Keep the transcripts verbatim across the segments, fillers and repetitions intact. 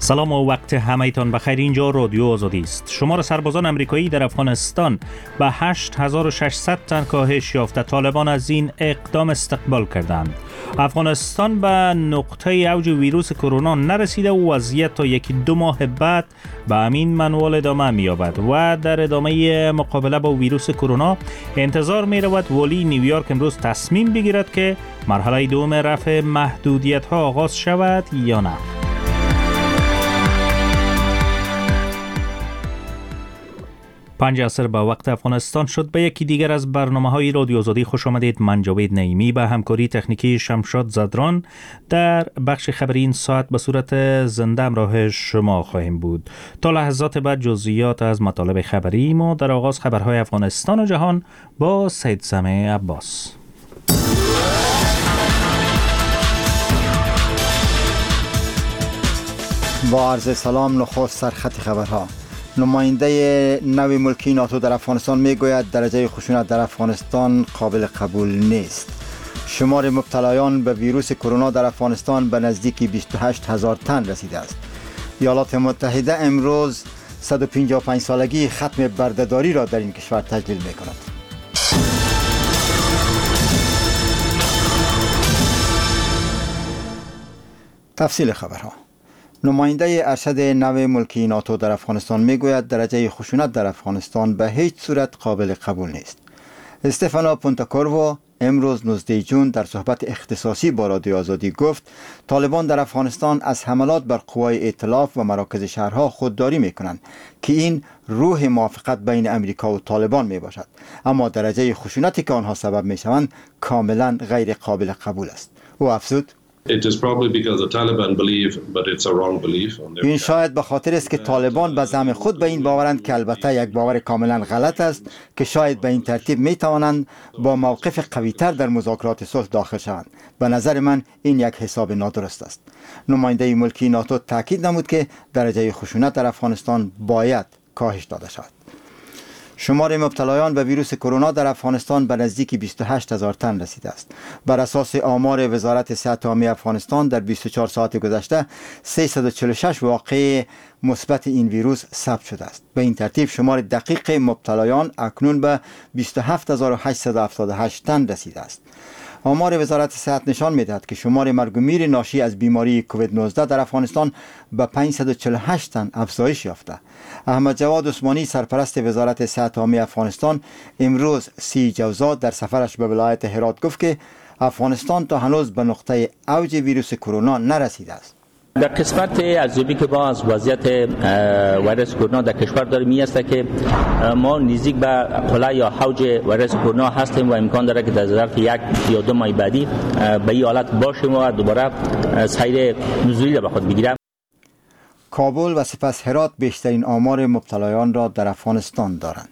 سلام و وقت همه‌تان بخیر. اینجا رادیو آزادی است. شمار سربازان آمریکایی در افغانستان به هشت هزار و ششصد تن کاهش یافته. طالبان از این اقدام استقبال کردند. افغانستان به نقطه اوج ویروس کرونا نرسیده و وضعیت تا یکی دو ماه بعد به همین منوال ادامه می‌یابد و در ادامه مقابله با ویروس کرونا انتظار می‌رود والی نیویورک امروز تصمیم بگیرد که مرحله دوم رفع محدودیت‌ها آغاز شود یا نه. پنج عصر به وقت افغانستان شد. به یکی دیگر از برنامه‌های رادیو آزادی خوش آمدید. من جاوید نعیمی به همکاری تکنیکی شمشاد زدران در بخش خبری این ساعت به صورت زنده همراه شما خواهیم بود. تا لحظات بعد جزئیات از مطالب خبری ما در آغاز خبرهای افغانستان و جهان با سید سامع عباس. با عرض سلام، نخست سرخط خبرها. نماینده نوی ملکی ناتو در افغانستان میگوید درجه خشونت در افغانستان قابل قبول نیست. شمار مبتلایان به ویروس کرونا در افغانستان به نزدیک بیست و هشت هزار تن رسیده است. ایالات متحده امروز صد و پنجاه و پنج سالگی ختم بردهداری را در این کشور تجلیل می‌کند. تفصیل خبرها. نماینده ارشد نوی ملکی ناتو در افغانستان میگوید درجه خشونت در افغانستان به هیچ صورت قابل قبول نیست. استفانو پونتاکورو امروز نوزدهم ژوئن در صحبت اختصاصی با رادیو آزادی گفت طالبان در افغانستان از حملات بر قوای ائتلاف و مراکز شهرها خودداری میکنند که این روح موافقت بین امریکا و طالبان می باشد، اما درجه خشونتی که آنها سبب میشوند کاملا غیر قابل قبول است. او افزود It is probably because the Taliban believe, but it's a wrong belief. این شاید به خاطر است که طالبان به زعم خود به این باورند که البته یک باور کاملا غلط است که شاید به این ترتیب می توانند با موقف قوی‌تر در مذاکرات صلح داخل شوند. به نظر من این یک حساب نادرست است. نماینده ملکی ناتو تاکید نمود که درجه خشونت در افغانستان باید کاهش داده شود. شمار مبتلایان به ویروس کرونا در افغانستان به نزدیک بیست و هشت هزار تن رسیده است. بر اساس آمار وزارت صحت عامه افغانستان در بیست و چهار ساعت گذشته سیصد و چهل و شش واقعه مثبت این ویروس ثبت شده است. به این ترتیب شمار دقیق مبتلایان اکنون به بیست و هفت هزار و هشتصد و هفتاد و هشت تن رسیده است. آمار وزارت صحت نشان می‌دهد که شمار مرگ و میر ناشی از بیماری کووید نوزده در افغانستان به پانصد و چهل و هشت تن افزایش یافته. احمد جواد عثمانی سرپرست وزارت صحت عامه افغانستان امروز سی جوزا در سفرش به ولایت هرات گفت که افغانستان تا هنوز به نقطه اوج ویروس کرونا نرسیده است. در قسمت ارزیابی که ما از وضعیت ویروس کرونا در کشور داریم این است که ما نزدیک به قله یا اوج ویروس کرونا هستیم و امکان داره که در ظرف یک یا دو ماه بعدی به این حالت باشیم و دوباره سیر نزولی را به خود بگیریم. کابل و سپس هرات بیشترین آمار مبتلایان را در افغانستان دارند.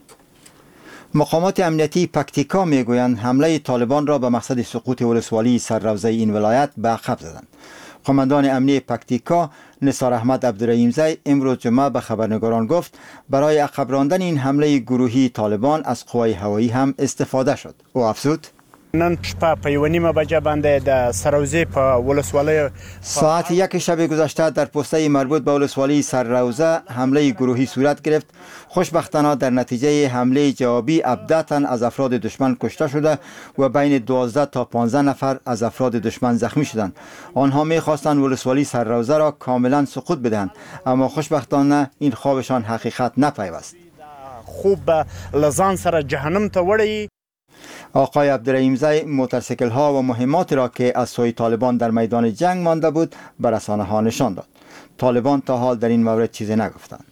مقامات امنیتی پکتیکا میگویند حمله طالبان را به مقصد سقوط ولسوالی سرروزه این ولایت به عقب زدند. قماندان امنی پکتیکا نثار احمد عبدالرحیمزی امروز جمعه به خبرنگاران گفت برای عقب راندن این حمله گروهی طالبان از قوای هوایی هم استفاده شد. او افزود نن شپه په یوه نیمه بجه باندې د سروزه په ولسوالۍ ساعت یک شب گذشته در پسته مربوط به ولسوالی سرروزه حمله گروهی صورت گرفت. خوشبختانه در نتیجه حمله جوابی هفده تن از افراد دشمن کشته شده و بین دوازده تا پانزده نفر از افراد دشمن زخمی شدند. آنها می‌خواستند ولسوالی سرروزه را کاملا سقوط بدهند، اما خوشبختانه این خوابشان حقیقت نپیوست. خوب لزان سره جهنم ته وړي. آقای عبدالرحیمزی موتورسیکل ها و مهماتی را که از سوی طالبان در میدان جنگ مانده بود به رسانه ها نشان داد. طالبان تا حال در این مورد چیزی نگفتند.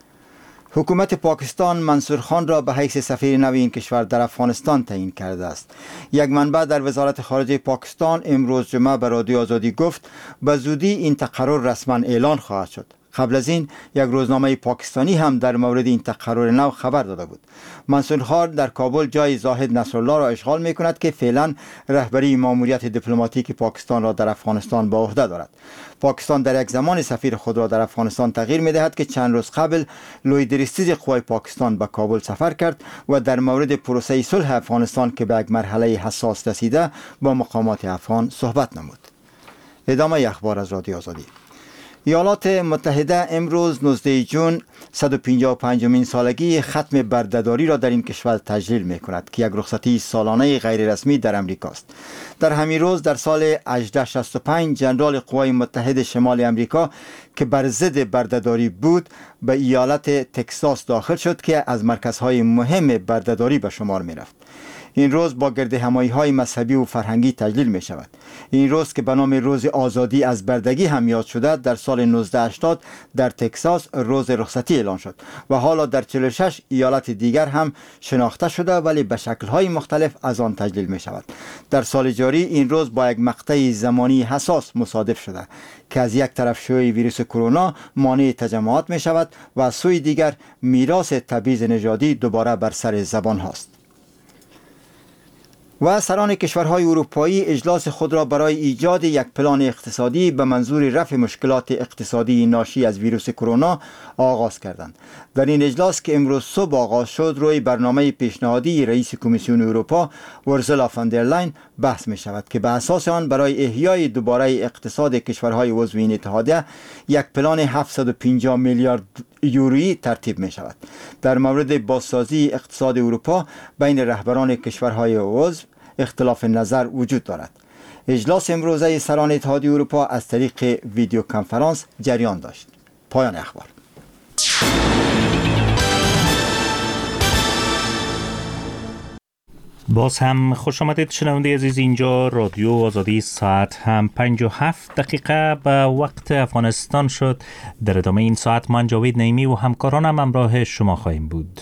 حکومت پاکستان منصور خان را به حیث سفیر نوی این کشور در افغانستان تعیین کرده است. یک منبع در وزارت خارجه پاکستان امروز جمعه به رادیو آزادی گفت به زودی این تقرر رسما اعلان خواهد شد. قبل از این یک روزنامه پاکستانی هم در مورد این تقرر نو خبر داده بود. منصور خان در کابل جای زاهد نصرالله را اشغال می کند که فعلا رهبری ماموریت دیپلماتیک پاکستان را در افغانستان به عهده دارد. پاکستان در یک زمان سفیر خود را در افغانستان تغییر می دهد که چند روز قبل لوی درستیز قوای پاکستان به کابل سفر کرد و در مورد پروسه صلح افغانستان که به یک مرحله حساس رسیده با مقامات افغان صحبت نمود. ادامه اخبار از رادیو آزادی. ایالات متحده امروز نوزدهم ژوئن صد و پنجاه و پنجمین سالگی ختم بردهداری را در این کشور تجلیل می کند که یک رخصتی سالانه غیر رسمی در امریکا است. در همین روز در سال هجده شصت و پنج جنرال قوای متحده شمال امریکا که بر ضد بردهداری بود به ایالت تکساس داخل شد که از مرکزهای مهم بردهداری به شمار می رفت. این روز با گرد همایی های مذهبی و فرهنگی تجلیل می شود. این روز که به نام روز آزادی از بردگی هم یاد شده در سال نوزده هشتاد در تکساس روز رخصتی اعلان شد و حالا در چهل و شش ایالت دیگر هم شناخته شده ولی به شکل های مختلف از آن تجلیل می شود. در سال جاری این روز با یک مقطع زمانی حساس مصادف شده که از یک طرف شیوع ویروس کرونا مانع تجمعات می شود و از سوی دیگر میراث تبعیض نژادی دوباره بر سر زبان هاست. و سران کشورهای اروپایی اجلاس خود را برای ایجاد یک پلان اقتصادی به منظور رفع مشکلات اقتصادی ناشی از ویروس کرونا آغاز کردند. در این اجلاس که امروز صبح آغاز شد روی برنامه پیشنهادی رئیس کمیسیون اروپا اورسولا فان در لاین بحث می شود که به اساس آن برای احیای دوباره اقتصاد کشورهای عضو این اتحادیه یک پلان هفتصد و پنجاه میلیارد یورویی ترتیب می شود. در مورد بازسازی اقتصاد اروپا بین رهبران کشورهای عضو اختلاف نظر وجود دارد. اجلاس امروزه سران اتحادیه اروپا از طریق ویدیو کنفرانس جریان داشت. پایان اخبار. باز هم خوش آمدید شنونده عزیز. اینجا رادیو آزادی، ساعت هم پنج و هفت دقیقه به وقت افغانستان شد. در ادامه این ساعت من جاوید نعیمی و همکارانم همراه شما خواهیم بود.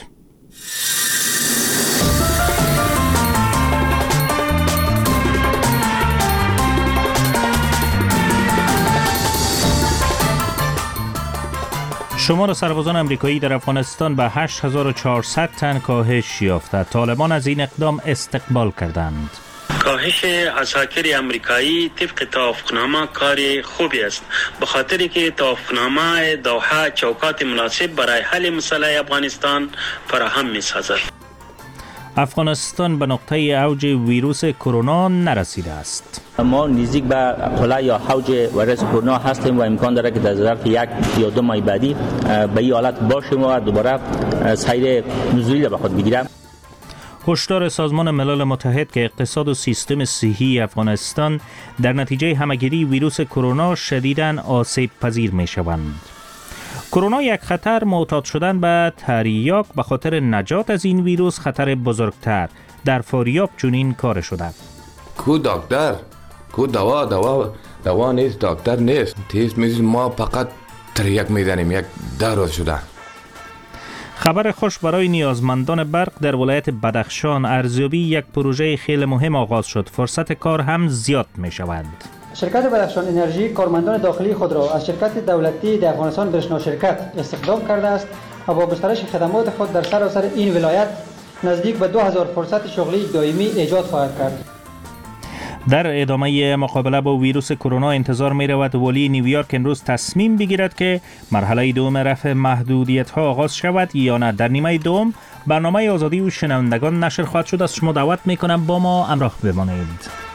شمار سربازان امریکایی در افغانستان به هشت هزار و چهارصد تن کاهش یافته. طالبان از این اقدام استقبال کردند. کاهش عساکر امریکایی طبق توافقنامه کار خوبی است، به خاطری که توافقنامه دوحه چوکات مناسب برای حل مسئله افغانستان فراهم می‌سازد. افغانستان به نقطه اوج ویروس کرونا نرسیده است. ما نزدیک به قله یا اوج ویروس کرونا هستیم و امکان داره که در ظرف یک یا دو ماه بعدی به این حالت باشیم و دوباره سیر نزولی را به خود بگیریم. هشدار سازمان ملل متحد که اقتصاد و سیستم صحی افغانستان در نتیجه همهگیری ویروس کرونا شدیداً آسیب پذیر می شوند. کرونا یک خطر، معتاد شدن به تریاک به خاطر نجات از این ویروس خطر بزرگتر. در فاریاب چنین کار شده. کو دکتر، کو دوا، دوا دوا نیست، دکتر نیست. تیز میز ما فقط تریاک میزنیم. یک ده روز شده. خبر خوش برای نیازمندان برق در ولایت بدخشان. ارزیابی یک پروژه خیلی مهم آغاز شد. فرصت کار هم زیاد می شود. شرکت بدخشان انرژی کارمندان داخلی خود را از شرکت دولتی در افغانستان برشنا شرکت استخدام کرده است و با گسترش خدمات خود در سراسر این ولایت نزدیک به دو هزار فرصت شغلی دائمی ایجاد خواهد کرد. در ادامه مقابله با ویروس کرونا انتظار می رود ولی نیویورک امروز تصمیم بگیرد که مرحله دوم رفع محدودیت ها آغاز شود یا نه. در نیمه دوم برنامه آزادی و شنوندگان نشر خواهد شد. از شما دعوت می کنم با ما همراه بمانید.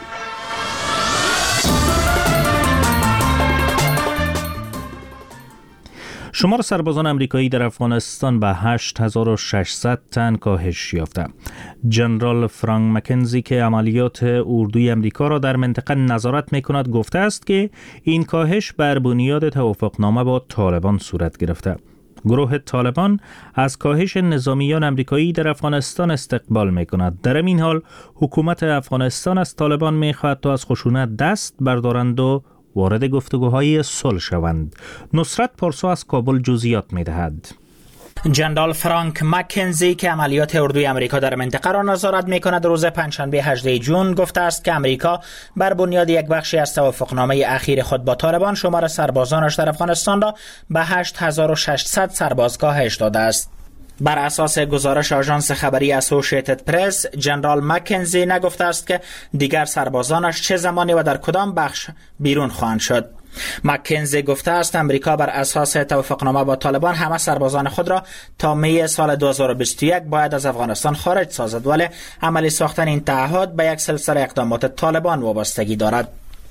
شمار سربازان امریکایی در افغانستان به هشت هزار و ششصد تن کاهش یافته. جنرال فرانک مکنزی که عملیات اردوی امریکا را در منطقه نظارت می‌کند گفته است که این کاهش بر بنیاد توافقنامه با طالبان صورت گرفته. گروه طالبان از کاهش نظامیان امریکایی در افغانستان استقبال می‌کند. در این حال حکومت افغانستان از طالبان می‌خواهد تا از خشونت دست بردارند و وارد گفتگوهای صلح شوند. نصرت پارسا از کابل جزئیات می‌دهد. جنرال فرانک مکنزی که عملیات اردوی امریکا در منطقه را نظارت می‌کند روز پنجشنبه هجدهم ژوئن گفته است که امریکا بر بنیاد یک بخشی از توافقنامه اخیر خود با طالبان شمار سربازانش در افغانستان را به هشت هزار و ششصد سرباز کاهش داده است. بر اساس گزارش آژانس خبری اسوسییتد پرس، جنرال مکنزی نگفته است که دیگر سربازانش چه زمانی و در کدام بخش بیرون خواهند شد. مکنزی گفته است امریکا بر اساس توافقنامه با طالبان همه سربازان خود را تا می سال دو هزار و بیست و یک باید از افغانستان خارج سازد، ولی عملی ساختن این تعهد به یک سلسله اقدامات طالبان وابستگی دارد.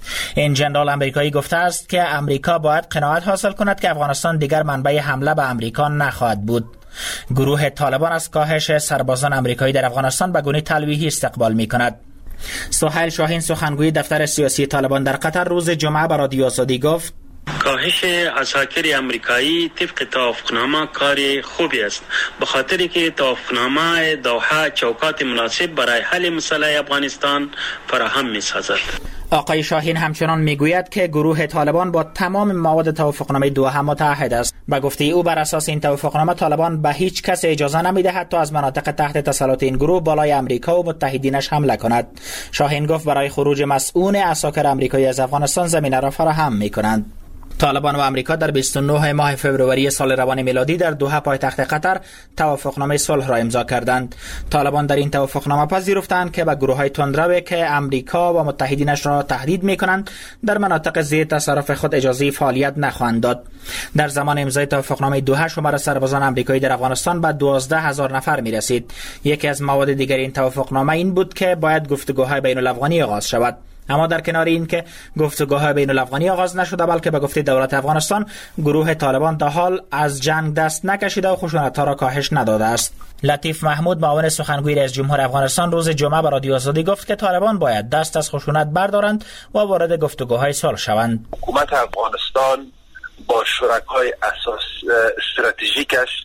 این ژنرال آمریکایی گفته است که امریکا باید قناعت حاصل کند که افغانستان دیگر منبع حمله به امریکا نخواهد بود. گروه طالبان از کاهش سربازان آمریکایی در افغانستان به گونه تلویحی استقبال می‌کند. سهیل شاهین سخنگوی دفتر سیاسی طالبان در قطر روز جمعه به رادیو آزادی گفت کاهش عساکر امریکایی طبق توافقنامه کار خوبی است، به خاطری که توافقنامه دوحه چوکات مناسب برای حل مسئله افغانستان فراهم می‌سازد. آقای شاهین همچنان میگوید که گروه طالبان با تمام مواد توافقنامه دوحه متحد است. به گفته او بر اساس این توافقنامه طالبان به هیچ کس اجازه نمیدهد تا از مناطق تحت تسلط این گروه بالای امریکا و متحدینش حمله کند. شاهین گفت برای خروج مسئول عساکر امریکایی از افغانستان زمینه را فراهم میکنند. طالبان و امریکا در بیست و نه ماه فوریه سال روان میلادی در دوحه پایتخت قطر توافقنامه صلح را امضا کردند. طالبان در این توافقنامه پذیرفتند که به گروه‌های تندرو که امریکا و متحدینش را تهدید می‌کنند در مناطق زیر تصرف خود اجازه فعالیت نخواهند داد. در زمان امضای توافقنامه دوحه شمار سربازان امریکایی در افغانستان به دوازده هزار نفر می‌رسید. یکی از مواد دیگر این توافقنامه این بود که باید گفتگوهای بین‌الافغانی آغاز شود. اما در کنار این که گفتگوهای بین الافغانی آغاز نشده، بلکه به گفته دولت افغانستان گروه طالبان تا حال از جنگ دست نکشیده و خشونت‌ها را کاهش نداده است. لطیف محمود معاون سخنگوی رئیس جمهور افغانستان روز جمعه به رادیو آزادی گفت که طالبان باید دست از خشونت بردارند و وارد گفتگوهای صلح شوند. حکومت افغانستان با شرکای اساس استراتژیکش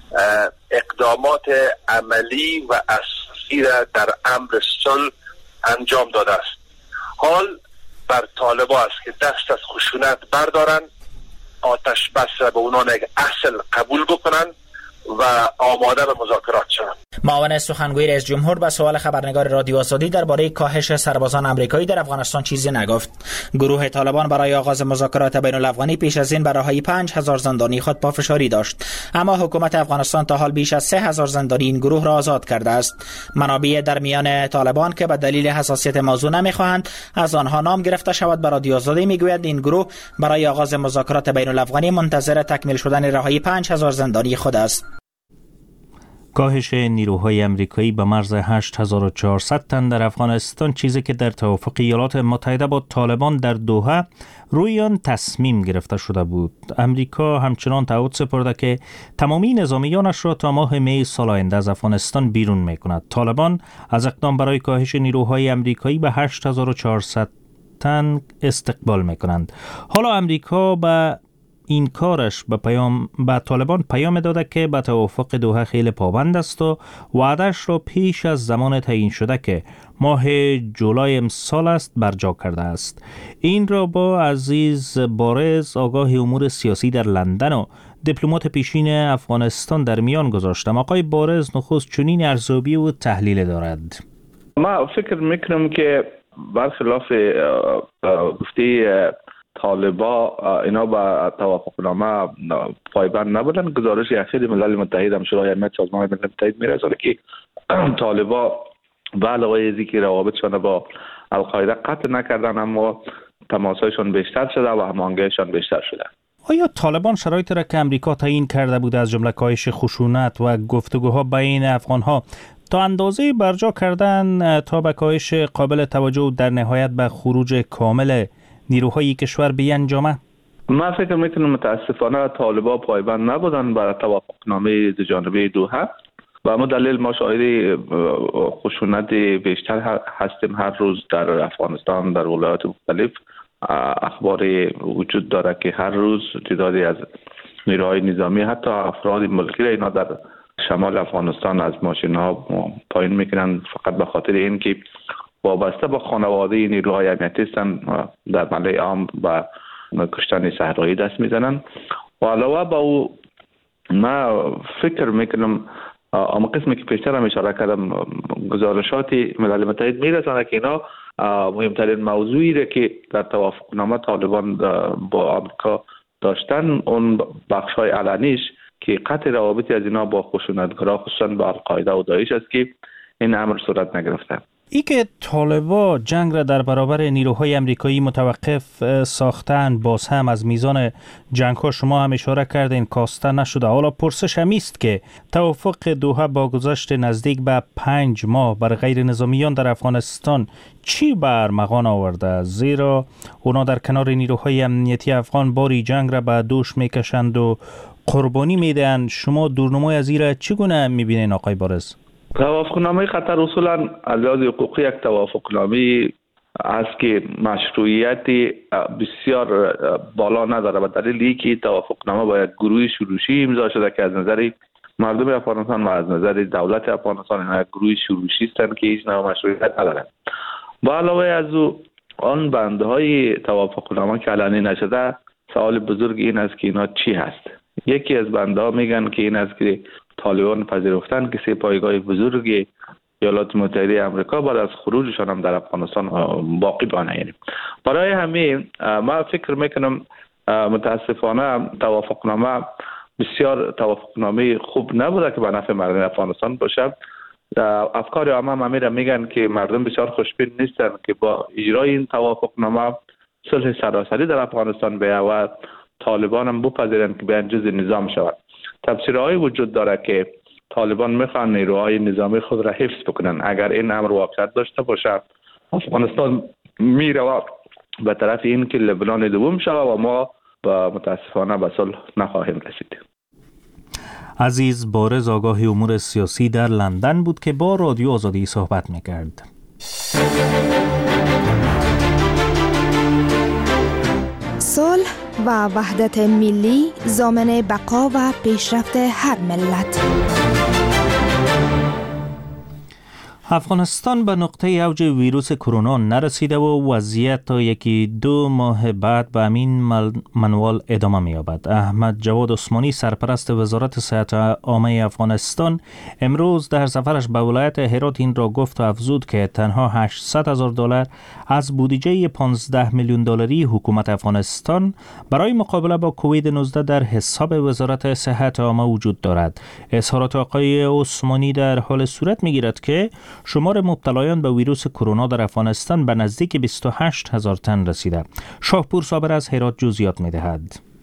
اقدامات عملی و اساسی را در امر صلح انجام داده است. حال بر طالبان است که دست از خشونت بردارن، آتش بس را به عنوان یک اصل قبول بکنن و آماده به مذاکرات شوند. معاون سخنگوی رئیس جمهور به سوال خبرنگار رادیو آزادی درباره کاهش سربازان آمریکایی در افغانستان چیزی نگفت. گروه طالبان برای آغاز مذاکرات بین الافغانی پیش از این بر راهی پنج هزار زندانی خود پافشاری داشت، اما حکومت افغانستان تا حال بیش از سه هزار زندانی این گروه را آزاد کرده است. منابع در میان طالبان که به دلیل حساسیت موضوع نمیخواهند از آنها نام گرفته شود به رادیو آزادی میگویند این گروه برای آغاز مذاکرات بین الافغانی منتظر تکمیل شدن راهی پنج هزار زندانی خود است. کاهش نیروهای امریکایی به مرز هشت هزار و چهارصد تن در افغانستان چیزی که در توافق ایالات متحده با طالبان در دوحه روی آن تصمیم گرفته شده بود. امریکا همچنان تعهد سپرده که تمامی نظامیانش را تا ماه می سال آینده از افغانستان بیرون می‌کند. طالبان از اقدام برای کاهش نیروهای امریکایی به هشت هزار و چهارصد تن استقبال می‌کنند. حالا امریکا به این کارش به پیام به طالبان پیام داده که به توافق دوحه خیلی پابند است و وعدهش را پیش از زمان تعیین شده که ماه جولای امسال است برجا کرده است. این را با عزیز بارز آگاه امور سیاسی در لندن و دیپلمات پیشین افغانستان در میان گذاشتم. آقای بارز نخست چنین ارزیابی و تحلیل دارد. ما فکر میکنم که برخلاف گفته طالبا اینا با توافقنامه پایبند نبودن. گزارش اخیر ملل متحد هم شورای امنیت سازمان ملل متحد میرسونه که طالبا به علاوه از اینکه روابطشان با القاعده قطع نکردن اما تماسایشان بیشتر شده و هماهنگیشان بیشتر شده. آیا طالبان شرایطی را که امریکا تعیین کرده بود از جمله کاهش خشونت و گفتگوها بین افغانها تا اندازه برجا کردن تا به کاهش قابل توجه در نهایت به خروج کامل نیروهای کشور بیانجامه؟ من فکر میکنم متاسفانه طالبان پایبند نبودن بر توافقنامه دوجانبه دوحه و اما دلیل ما شاهد خشونت بیشتر هستیم. هر روز در افغانستان در ولایات مختلف اخبار وجود داره که هر روز تعدادی از نیروهای نظامی حتی افراد ملکی را اینا در شمال افغانستان از ماشین ها پایین میکنن فقط به خاطر اینکه وابسته با خانواده نیروهای امنیتی هستن در ملای عام و کشتن صحرایی دست میزنن. و علاوه با او ما فکر میکنم اما قسمی که پیشتر هم اشاره کردم گزارشات ملل متحد میرسانه که اینا مهمترین موضوعی را که در توافقنامه طالبان با آمریکا داشتن اون بخش های علنیش که قطع روابطی از اینا با خشونتگرا خصوصا با القاعده و داعش است که این امر صورت نگرفته. ای که طالبا جنگ را در برابر نیروهای امریکایی متوقف ساختن، باز هم از میزان جنگ ها شما هم اشاره کردین کاسته نشده. حالا پرسش هم است که توافق دوحه با گذشت نزدیک به پنج ماه بر غیر نظامیان در افغانستان چی بر مغان آورده؟ زیرا اونا در کنار نیروهای امنیتی افغان باری جنگ را به دوش میکشند و قربانی میدن. شما دورنمای از این را چگونه میبینین آقای بارز؟ توافقنامه قطر اصولا از لحاظ حقوقی یک توافقنامه است که مشروعیت بسیار بالا نداره و دلیل اینکه توافقنامه با یک گروه شروشی امضا شده که از نظر مردم افغانستان و از نظر دولت افغانستان یک گروه شروشی هستند که هیچ نوع مشروعیت ندارند. با علاوه از او آن بندهای توافقنامه که اعلانی نشده، سوال بزرگ این است که اینا چی هست؟ یکی از بندها میگن که این است که طالبان پذیرفتن که سه پایگاه بزرگ ایالات متحده آمریکا بعد از خروجشان هم در افغانستان باقی بمانه. یعنی برای همین ما فکر میکنم متاسفانه توافقنامه بسیار توافقنامه خوب نبوده که به نفع مردم افغانستان باشه. افکار عامه امیر میگن که مردم بسیار خوشبین نیستن که با اجرای این توافقنامه صلح سراسری در افغانستان بیاید و طالبان هم بپذیرند که بیان جزء نظام شود. تفسیرهای وجود داره که طالبان میخوان نیروهای نظامی خود را حفظ بکنن. اگر این امر واقعیت داشته باشه، افغانستان میره به طرف این که لبنان دوم شود و ما با متاسفانه به صلح نخواهیم رسید. عزیز بارز آگاه امور سیاسی در لندن بود که با رادیو آزادی صحبت میکرد. صلح و وحدت ملی ضامن بقا و پیشرفت هر ملت. افغانستان به نقطه اوج ویروس کرونا نرسیده و وضعیت تا یکی دو ماه بعد به همین منوال ادامه می‌یابد. احمد جواد عثمانی سرپرست وزارت صحت عامه افغانستان امروز در سفرش به ولایت هرات این را گفت و افزود که تنها هشتصد هزار دلار از بودجه پانزده میلیون دلاری حکومت افغانستان برای مقابله با کووید نوزده در حساب وزارت صحت عامه وجود دارد. اظهارات آقای عثمانی در حال صورت می‌گیرد که شمار مبتلایان به ویروس کرونا در افغانستان به نزدیک بیست و هشت هزار تن رسیده. شاهپور صابر از هرات جزئیات می‌دهد.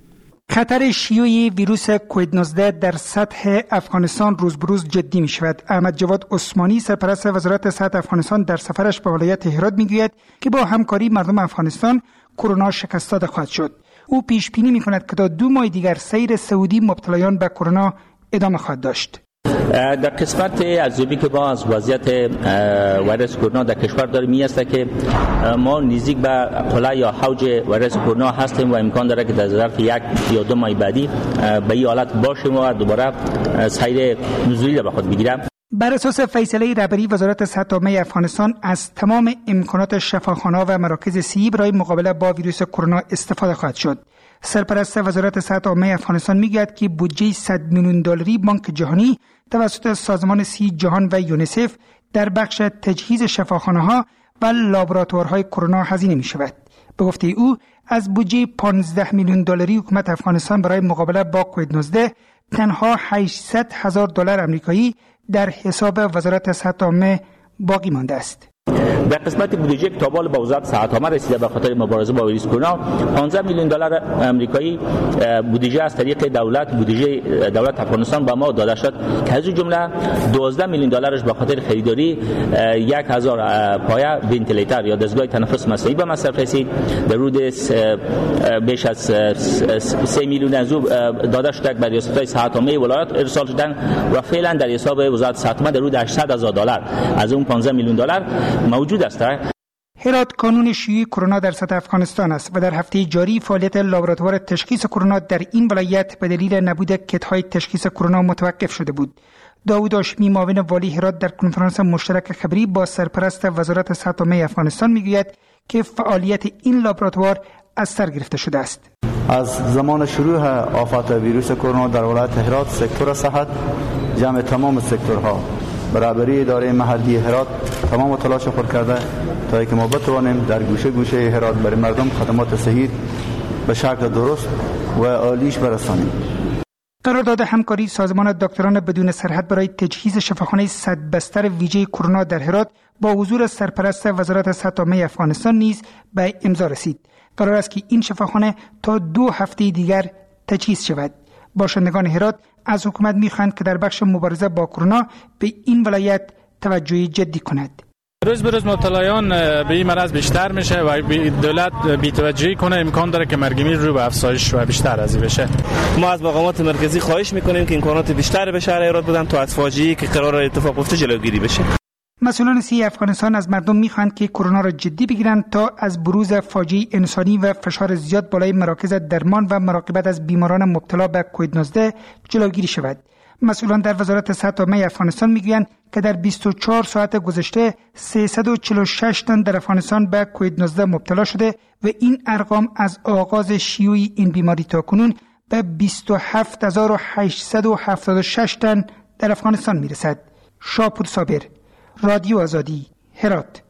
خطر شیوع ویروس کووید نوزده در سطح افغانستان روز به روز جدی می شود. احمد جواد عثمانی سرپرست وزارت صحت افغانستان در سفرش به ولایت هرات می گوید که با همکاری مردم افغانستان کرونا شکست داده خواهد شد. او پیش بینی می کند که تا دو ماه دیگر سیر سعودی مبتلایان به کرونا ادامه خواهد داشت. در قسمت ارزیابی که با از وضعیت ویروس کرونا در کشور داره می است که ما نزدیک به قله یا حوج ویروس کرونا هستیم و امکان داره که در ظرف یک یا دو ماه بعدی به این حالت باشیم و دوباره سیر نزولی را به خود بگیریم. بر اساس فیصله رهبری وزارت صحت عامه افغانستان از تمام امکانات شفاخانه‌ها و مراکز صحی برای مقابله با ویروس کرونا استفاده خواهد شد. سرپرست وزارت صحت عامه افغانستان میگوید که بودجه صد میلیون دلاری بانک جهانی توسط سازمان صحی جهان و یونیسف در بخش تجهیز شفاخانه‌ها و لابراتوارهای کرونا هزینه می شود. به گفته او از بودجه پانزده میلیون دلاری حکومت افغانستان برای مقابله با کووید نوزده تنها هشتصد هزار دلار آمریکایی در حساب وزارت صحت عامه باقی مانده است. در قسمت بودجه که تابال با وزارت صحت عامه رسیده به خاطر مبارزه با ویروس کرونا پانزده میلیون دلار آمریکایی بودجه از طریق دولت بودجه دولت افغانستان به ما داده شد که از جمله دوازده میلیون دلارش به خاطر خریداری یک هزار پایه ونتیلیتر یا دستگاه تنفس مصنوعی به مصرف رسید. در حدود بیش از سه میلیون از داده شده به ریاست‌های صحت عامه ولایات ارسال شدن و فعلا در حساب وزارت صحت عامه در حدود هشتصد هزار دلار از اون پانزده میلیون دلار موجود است. هرات کانون شیوع کرونا در سطح افغانستان است و در هفته جاری فعالیت لابراتوار تشخیص کرونا در این ولایت به دلیل نبود کیت‌های تشخیص کرونا متوقف شده بود. داوود هاشمی معاون والی هرات در کنفرانس مشترک خبری با سرپرست وزارت صحت عامه افغانستان میگوید که فعالیت این لابراتوار از سر گرفته شده است. از زمان شروع آفات ویروس کرونا در ولایت هرات سکتور صحت جمع تمام سکتورها برابری اداره محلی هرات تمام تلاش خود کرده تا اینکه ما بتوانیم در گوشه گوشه هرات برای مردم خدمات صحی به شکل درست و عالیش برسانیم. قرارداد همکاری سازمان دکتران بدون سرحد برای تجهیز شفاخانه صد بستر ویژه کرونا در هرات با حضور سرپرست وزارت صحت عامه افغانستان نیز به امضا رسید. قرار است که این شفاخانه تا دو هفته دیگر تجهیز شود. باشندگان هرات از حکومت می‌خواهند که در بخش مبارزه با کرونا به این ولایت توجه جدی کند. روز به روز مبتلایان به این مرض بیشتر میشه و دولت بی‌توجهی کنه، امکان داره که مرگ‌میر رو به افزایش و بیشتر از این بشه. ما از مقامات مرکزی خواهش میکنیم که امکانات بیشتر به شهر هرات بدن تا از فاجعه‌ای که قرار اتفاق بیفته جلوگیری بشه. مسئولان صحی افغانستان از مردم میخواهند که کرونا را جدی بگیرند تا از بروز فاجعه انسانی و فشار زیاد بالای مراکز درمان و مراقبت از بیماران مبتلا به کووید نوزده جلوگیری شود. مسئولان در وزارت صحت عامه افغانستان میگویند که در بیست و چهار ساعت گذشته سیصد و چهل و شش تن در افغانستان به کووید نوزده مبتلا شده و این ارقام از آغاز شیوع این بیماری تا کنون به بیست و هفت هزار و هشتصد و هفتاد و شش تن در افغانستان میرسد. شاپور صابر، رادیو آزادی، هرات.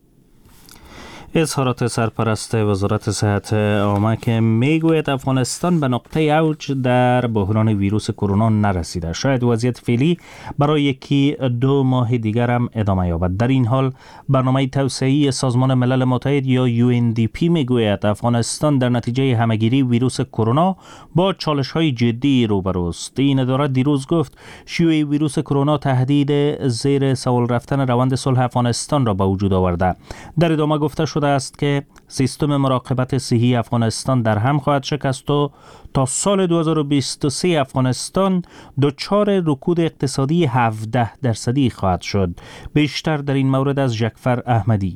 اظهارات سرپرست وزارت صحت عامه که میگوید افغانستان به نقطه اوج در بحران ویروس کرونا نرسیده. شاید وضعیت فعلی برای یکی دو ماه دیگر هم ادامه یابد. در این حال برنامه توسعه‌ای سازمان ملل متحد یا یو ان دی پی میگوید افغانستان در نتیجه همهگیری ویروس کرونا با چالش‌های جدی روبروست. این اداره دیروز گفت شیوع ویروس کرونا تهدید زیر سوال رفتن روند صلح افغانستان را به وجود آورده. در ادامه گفته شد است که سیستم مراقبت صحی افغانستان در هم خواهد شکست و تا سال دو هزار و بیست و سه افغانستان دچار رکود اقتصادی هفده درصدی خواهد شد. بیشتر در این مورد از ژکفر احمدی.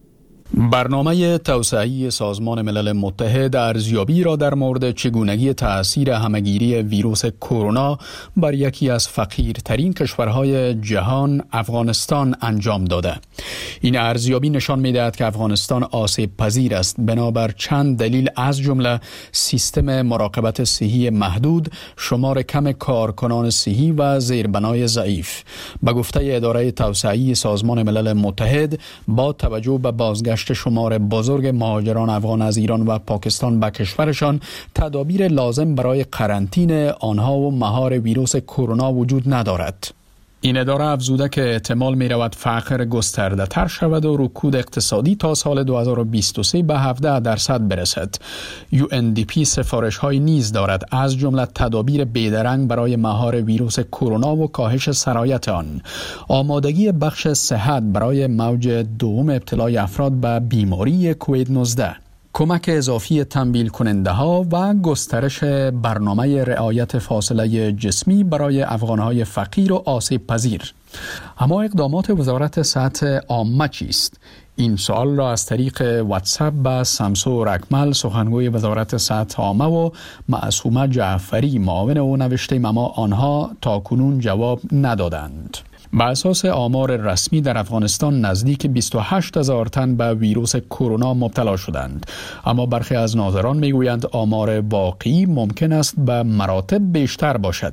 برنامه توسعه‌ای سازمان ملل متحد ارزیابی را در مورد چگونگی تأثیر همهگیری ویروس کرونا بر یکی از فقیرترین کشورهای جهان افغانستان انجام داده. این ارزیابی نشان می‌دهد که افغانستان آسیب پذیر است بنابر چند دلیل، از جمله سیستم مراقبت صحی محدود، شمار کم کارکنان صحی و زیربنای ضعیف. به گفته اداره توسعه‌ای سازمان ملل متحد، با توجه به بازگشت شمار بزرگ مهاجران افغان از ایران و پاکستان به کشورشان، تدابیر لازم برای قرنطینه آنها و مهار ویروس کرونا وجود ندارد. این اداره افزوده که احتمال می رود فقر گسترده تر شود و رکود اقتصادی تا سال دو هزار و بیست و سه به هفده درصد برسد. یو ان دی پی سفارش های نیز دارد، از جمله تدابیر بیدرنگ برای مهار ویروس کرونا و کاهش سرایت آن، آمادگی بخش صحت برای موج دوم ابتلای افراد به بیماری کووید نوزده، کمک اضافی تنبیل کننده ها و گسترش برنامه رعایت فاصله جسمی برای افغانهای فقیر و آسیب پذیر. اما اقدامات وزارت صحت عامه چیست؟ این سوال را از طریق واتساپ به سمسور اکمل، سخنگوی وزارت صحت عامه، و معصومه جعفری، معاون او نوشتیم، اما آنها تاکنون جواب ندادند. به اساس آمار رسمی در افغانستان نزدیک بیست و هشت هزار تن به ویروس کرونا مبتلا شدند، اما برخی از ناظران میگویند آمار واقعی ممکن است به مراتب بیشتر باشد.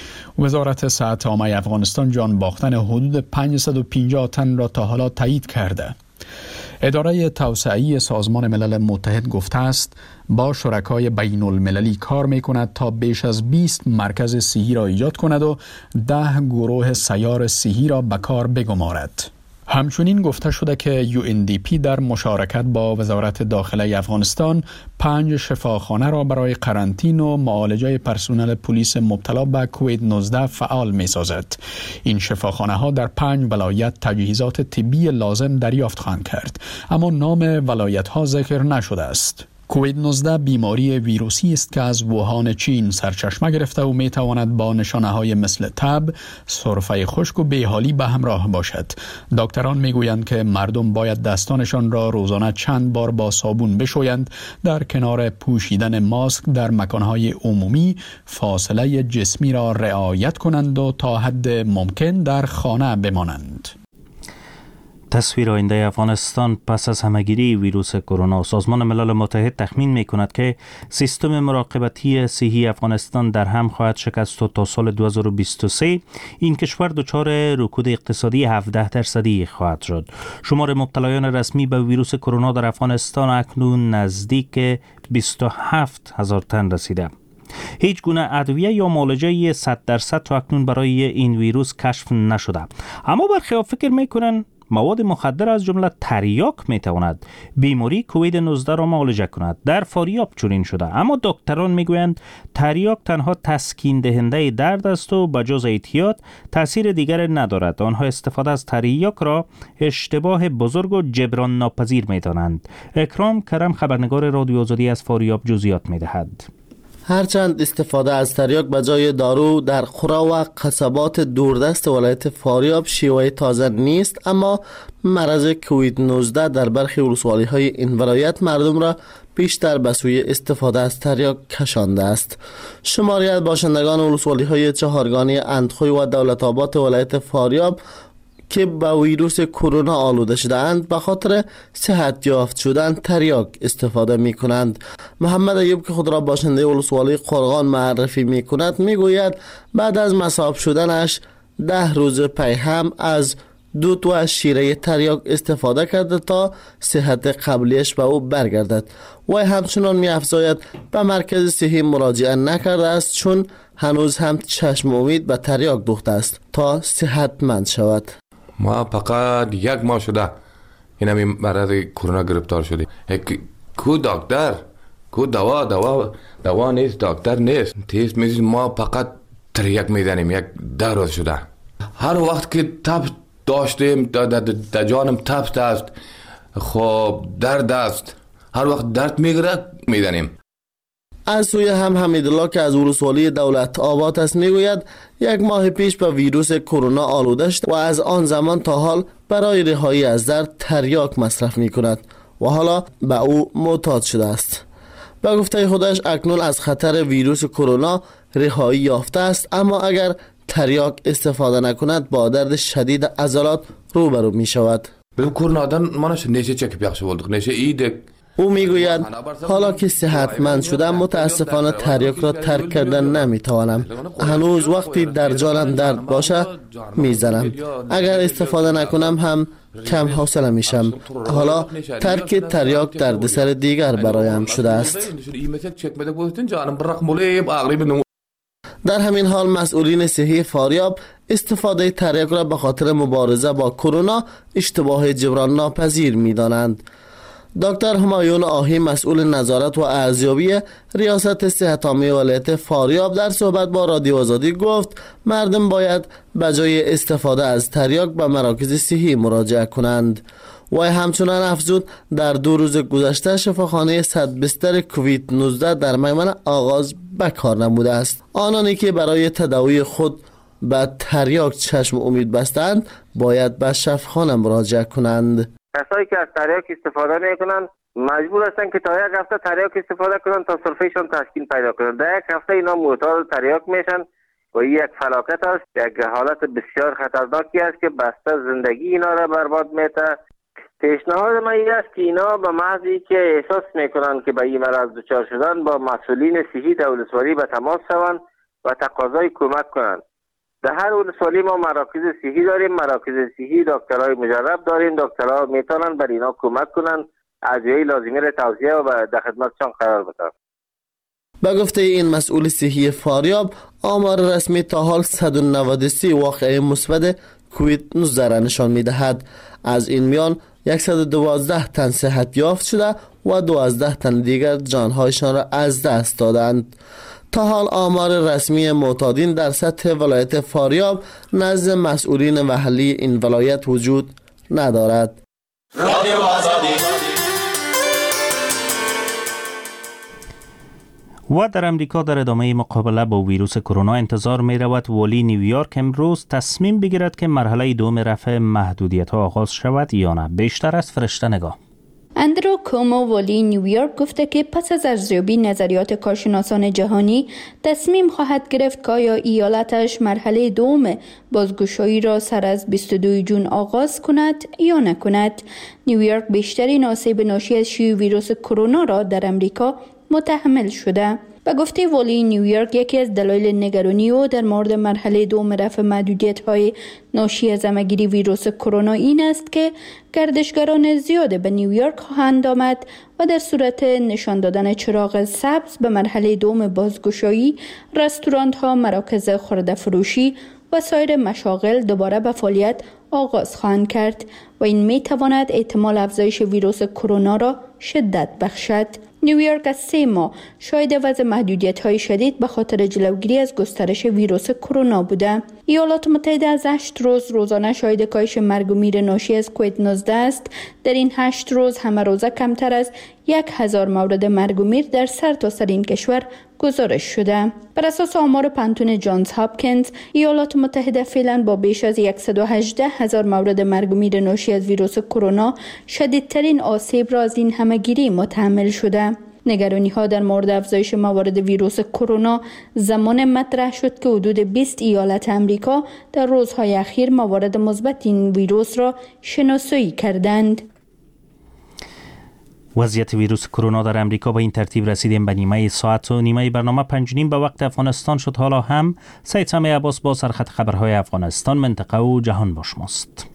وزارت صحت عامه افغانستان جان باختن حدود پانصد و پنجاه تن را تا حالا تایید کرده. اداره توسعه‌ای سازمان ملل متحد گفته است با شرکای بین المللی کار می کند تا بیش از بیست مرکز صحی را ایجاد کند و ده گروه سیار صحی را به کار بگمارد. همچنین گفته شده که یو ان دی پی در مشارکت با وزارت داخله افغانستان پنج شفاخانه را برای قرنطینه و معالجه پرسنل پلیس مبتلا به کووید نوزده فعال می سازد. این شفاخانه ها در پنج ولایت تجهیزات طبی لازم دریافت خواهند کرد، اما نام ولایت ها ذکر نشده است. کووید نوزده بیماری ویروسی است که از ووهان چین سرچشمه گرفته و می تواند با نشانه های مثل تب، سرفه خشک و بیحالی به همراه باشد. دکتران می گویند که مردم باید دستانشان را روزانه چند بار با صابون بشویند، در کنار پوشیدن ماسک در مکانهای عمومی فاصله جسمی را رعایت کنند و تا حد ممکن در خانه بمانند. تصویر آینده افغانستان پس از همهگیری ویروس کرونا. سازمان ملل متحد تخمین می کند که سیستم مراقبتی صحی افغانستان در هم خواهد شکست و تا سال دو هزار و بیست و سه این کشور دچار رکود اقتصادی هفده درصدی خواهد شد. شمار مبتلایان رسمی به ویروس کرونا در افغانستان اکنون نزدیک بیست و هفت هزار تن رسیده. هیچ گونه ادویه یا معالجه صد درصد تا اکنون برای این ویروس کشف نشده، اما برخی فکر میکنن مواد مخدر از جمله تریاک میتواند بیماری کووید نوزده را معالجه کند. در فاریاب چنین شده، اما دکتران میگویند تریاک تنها تسکین دهنده درد است و بجز احتیاط تاثیر دیگر ندارد. آنها استفاده از تریاک را اشتباه بزرگ و جبران ناپذیر میدانند. اکرام کرم خبرنگار رادیو آزادی از فاریاب جزئیات میدهد. هرچند استفاده از تریاک به جای دارو در قرى و قصبات دوردست ولایت فاریاب شیوه تازه نیست، اما مرض کووید نوزده در برخی ولسوالی های این ولایت مردم را بیشتر به سوی استفاده از تریاک کشانده است. شماری از باشندگان ولسوالی های چهارگانی اندخوی و دولت آباد ولایت فاریاب که با ویروس کرونا آلوده شده‌اند به خاطر صحت یافت شدن تریاک استفاده می کنند. محمد ایوب که خود را باشنده ولسوالی قرغان معرفی می کند می گوید بعد از مصاب شدنش ده روز پی هم از دود و شیره تریاک استفاده کرده تا صحت قبلیش به او برگردد. و همچنان می افزاید به مرکز صحی مراجعه نکرده است چون هنوز هم چشم امید به تریاک دوخته است تا صحتمند شود. ما فقط یک ماه شده این همی مرض کرونا گرفتار شده. کو دکتر کو دوا دوا دوا نیست، دکتر نیست، تیست میزید. ما فقط تریاک میزنیم. یک ده روز شده. هر وقت که تب داشتیم در جانم تب است، خب درد است، هر وقت درد میگیره میزنیم. از سوی هم حمیدالله که از ولسوالی دولت آباد است میگوید یک ماه پیش به ویروس کرونا آلوده شد و از آن زمان تا حال برای رهایی از درد تریاک مصرف می کند و حالا به او معتاد شده است. به گفته خودش اکنون از خطر ویروس کرونا رهایی یافته است، اما اگر تریاک استفاده نکند با درد شدید عضلات روبرو می شود. به کرونا دن منش نیشه چک پیاخش بولدق نیشه ایده. او میگوید حالا که صحتمند شدم متاسفانه تریاک را ترک کردن نمیتوانم. هنوز وقتی در جانم درد باشه میزنم. اگر استفاده نکنم هم کم حوصله میشم. حالا ترک تریاک دردسر دیگر برایم شده است. در همین حال مسئولین صحی فاریاب استفاده تریاک را به خاطر مبارزه با کرونا اشتباه جبران ناپذیر میدانند. دکتر همایون آهی مسئول نظارت و ارزیابی ریاست صحت عامه ولایت فاریاب در صحبت با رادیو آزادی گفت مردم باید به جای استفاده از تریاک به مراکز صحی مراجعه کنند. و همچنان افزود در دو روز گذشته شفاخانه صد بستر کووید نوزده در میمن آغاز به کار نموده است. آنانی که برای تداوی خود به تریاک چشم امید بستند باید به شفاخانه مراجعه کنند. کسایی که از تریاک استفاده میکنن مجبور هستن که تا یک هفته تریاک استفاده کنن تا سرفهشون تسکین پیدا کنن. در یک هفته اینا معتاد تریاک میشن و این یک فلاکت است، یک حالت بسیار خطرناکی است که بسته زندگی اینا را برباد میته. پیشنهاد من این است که اینا به محضی که احساس میکنن که به این مرض دچار شدن با مسئولین صحی در ولسوالی به تماس شوند و تقاضای کمک کنند. در هر ولسوالی ما مراکز صحی داریم، مراکز صحی دکترای مجرب داریم، دکترها میتونن بر اینا کمک کنن، ادویه لازمی را توصیه و در خدمتشان قرار بدن. به گفته این مسئول صحی فاریاب آمار رسمی تا حال صد و نود و سه واقعه مثبت کووید نوزده را نشان میدهد. از این میان صد و دوازده تن صحت یافت شده و دوازده تن دیگر جانهایشان را از دست دادند. تا حال آمار رسمی معتادین در سطح ولایت فاریاب نزد مسئولین محلی این ولایت وجود ندارد. رادیو آزادی. و در امریکا در ادامه مقابله با ویروس کرونا انتظار می رود والی نیویورک امروز تصمیم بگیرد که مرحله دوم رفع محدودیت ها آغاز شود یا نه. بیشتر از فرشته نگاه. اندرو کومو والی نیویورک گفته که پس از ارزیابی نظریات کارشناسان جهانی تصمیم خواهد گرفت که آیا ایالتش مرحله دوم بازگشایی را سر از بیست و دوم ژوئن آغاز کند یا نکند. نیویورک بیشترین آسیب ناشی از شیوع ویروس کرونا را در امریکا متحمل شده. به گفته والی نیویورک، یکی از دلایل نگرانی او در مورد مرحله دوم رفع محدودیت‌های ناشی از همه‌گیری ویروس کرونا این است که گردشگران زیاد به نیویورک خواهند آمد و در صورت نشان دادن چراغ سبز به مرحله دوم بازگشایی، رستوران‌ها، مراکز خورده فروشی و سایر مشاغل دوباره به فعالیت آغاز خواهند کرد و این می تواند احتمال افزایش ویروس کرونا را شدت بخشد. نیویورک از سه ماه شاهد وضع محدودیت‌های شدید به خاطر جلوگیری از گسترش ویروس کرونا بوده. ایالات متحده از هشت روز روزانه شاهد کاهش مرگ و میر ناشی از کووید نوزده است. در این هشت روز همه روزه کمتر از یک هزار مورد مرگ و میر در سرتاسر این کشور گزارش شده. بر اساس آمار پانتون جانز هاپکینز، ایالات متحده فعلا با بیش از صد و هجده هزار مورد مرگ و میر ناشی از ویروس کرونا شدیدترین آسیب را از این همه‌گیری متحمل شده. نگرانی ها در مورد افزایش موارد ویروس کرونا زمان مطرح شد که حدود بیست ایالت امریکا در روزهای اخیر موارد مثبت این ویروس را شناسایی کردند. وضعیت ویروس کرونا در امریکا به این ترتیب رسیدیم به نیمه ساعت و نیمه برنامه پنج نیم به وقت افغانستان شد. حالا هم سید سامی عباس با سرخط خبرهای افغانستان، منطقه و جهان با شماست.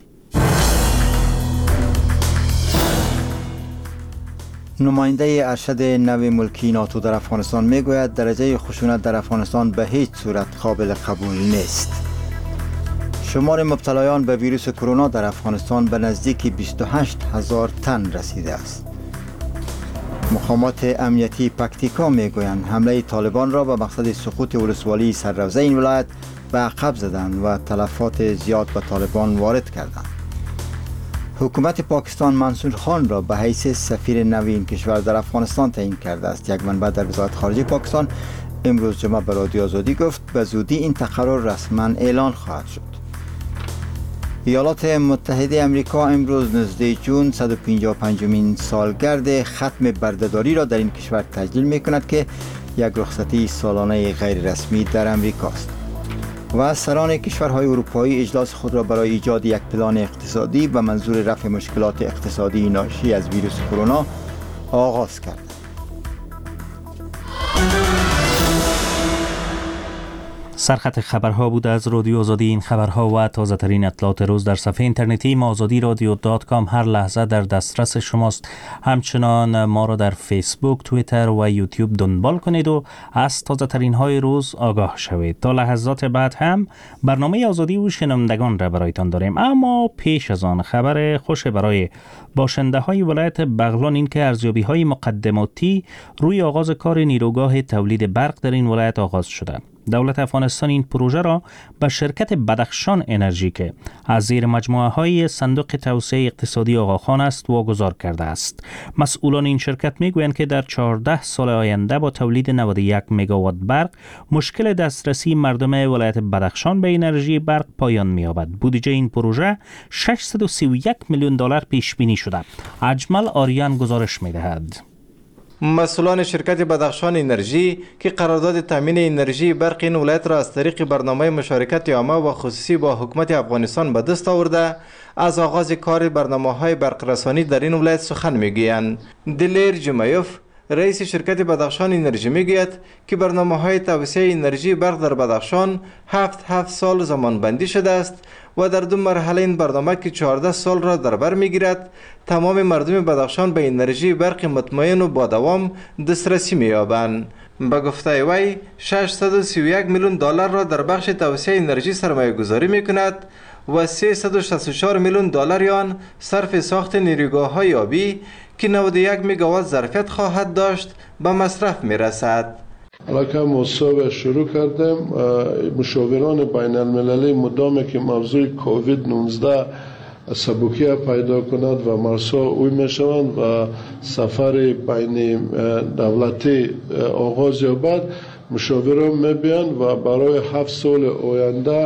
نماینده ارشد نوی ملکی ناتو در افغانستان میگوید درجه خشونت در افغانستان به هیچ صورت قابل قبول نیست. شمار مبتلایان به ویروس کرونا در افغانستان به نزدیک بیست و هشت هزار تن رسیده است. مقامات امنیتی پکتیکا میگویند حمله طالبان را به مقصد سقوط ولسوالی سرروزه این ولایت به عقب زدند و تلفات زیاد به طالبان وارد کردند. حکومت پاکستان منصور خان را به حیث سفیر نوی این کشور در افغانستان تعیین کرده است. یک منبع در وزارت خارجه پاکستان امروز جمعه به رادیو آزادی گفت به زودی این تقرر رسما اعلان خواهد شد. ایالات متحده آمریکا امروز نوزده جون صد و پنجاه و پنجمین سالگرد ختم بردهداری را در این کشور تجلیل می کند که یک رخصتی سالانه غیر رسمی در آمریکا است. و سران کشورهای اروپایی اجلاس خود را برای ایجاد یک پلان اقتصادی و منظور رفع مشکلات اقتصادی ناشی از ویروس کرونا آغاز کردند. سرخط خبرها بود از رادیو آزادی. این خبرها و تازه ترین اطلاعات روز در صفحه اینترنتی ما آزادی رادیو دات کام هر لحظه در دسترس شماست. همچنان ما را در فیسبوک، توییتر و یوتیوب دنبال کنید و از تازه ترین های روز آگاه شوید. تا لحظات بعد هم برنامه آزادی و شنوندگان را برایتان داریم، اما پیش از آن خبر خوش برای باشنده های ولایت بغلان این که ارزیابی های مقدماتی روی آغاز کار نیروگاه تولید برق در این ولایت آغاز شده. دولت افغانستان این پروژه را به شرکت بدخشان انرژی که از زیر مجموعه های صندوق توسعه اقتصادی آقاخان است واگذار کرده است. مسئولان این شرکت میگویند که در چهارده سال آینده با تولید نود و یک مگاوات برق مشکل دسترسی مردم ولایت بدخشان به انرژی برق پایان می‌یابد. بودجه این پروژه ششصد و سی و یک میلیون دلار پیش بینی شده. اجمل آریان گزارش می‌دهد. مسئولان شرکت بدخشان انرژی که قرارداد تامین انرژی برق این ولایت را از طریق برنامه مشارکت عامه و خصوصی با حکومت افغانستان به دست آورده، از آغاز کار برنامه‌های برق رسانی در این ولایت سخن میگویند. دلیر جمعیف رئیس شرکت بدخشان انرژی میگوید که برنامه‌های توسعه انرژی برق در بدخشان هفت هفت سال زمان بندی شده است و در دو مرحله این برنامه که چهارده سال را در بر میگیرد تمام مردم بدخشان به انرژی برق مطمئن و با دوام دسترسی می‌یابند. به گفته وی ششصد و سی و یک میلیون دلار را در بخش توسعه انرژی سرمایه گذاری می‌کند و سیصد و شصت و چهار میلیون دلار آن صرف ساخت نیروگاه‌های آبی که نود و یک مگاوات ظرفیت خواهد داشت به مصرف می‌رسد. علاقه مصاحبه شروع کردیم. مشاوران بین المللی مدام که موضوع کووید نوزده سبوکیه پیدا کند و مرسا اوی می شوند و سفر بین دولتی آغاز یابد، مشاوران می بیان و برای هفت سال آینده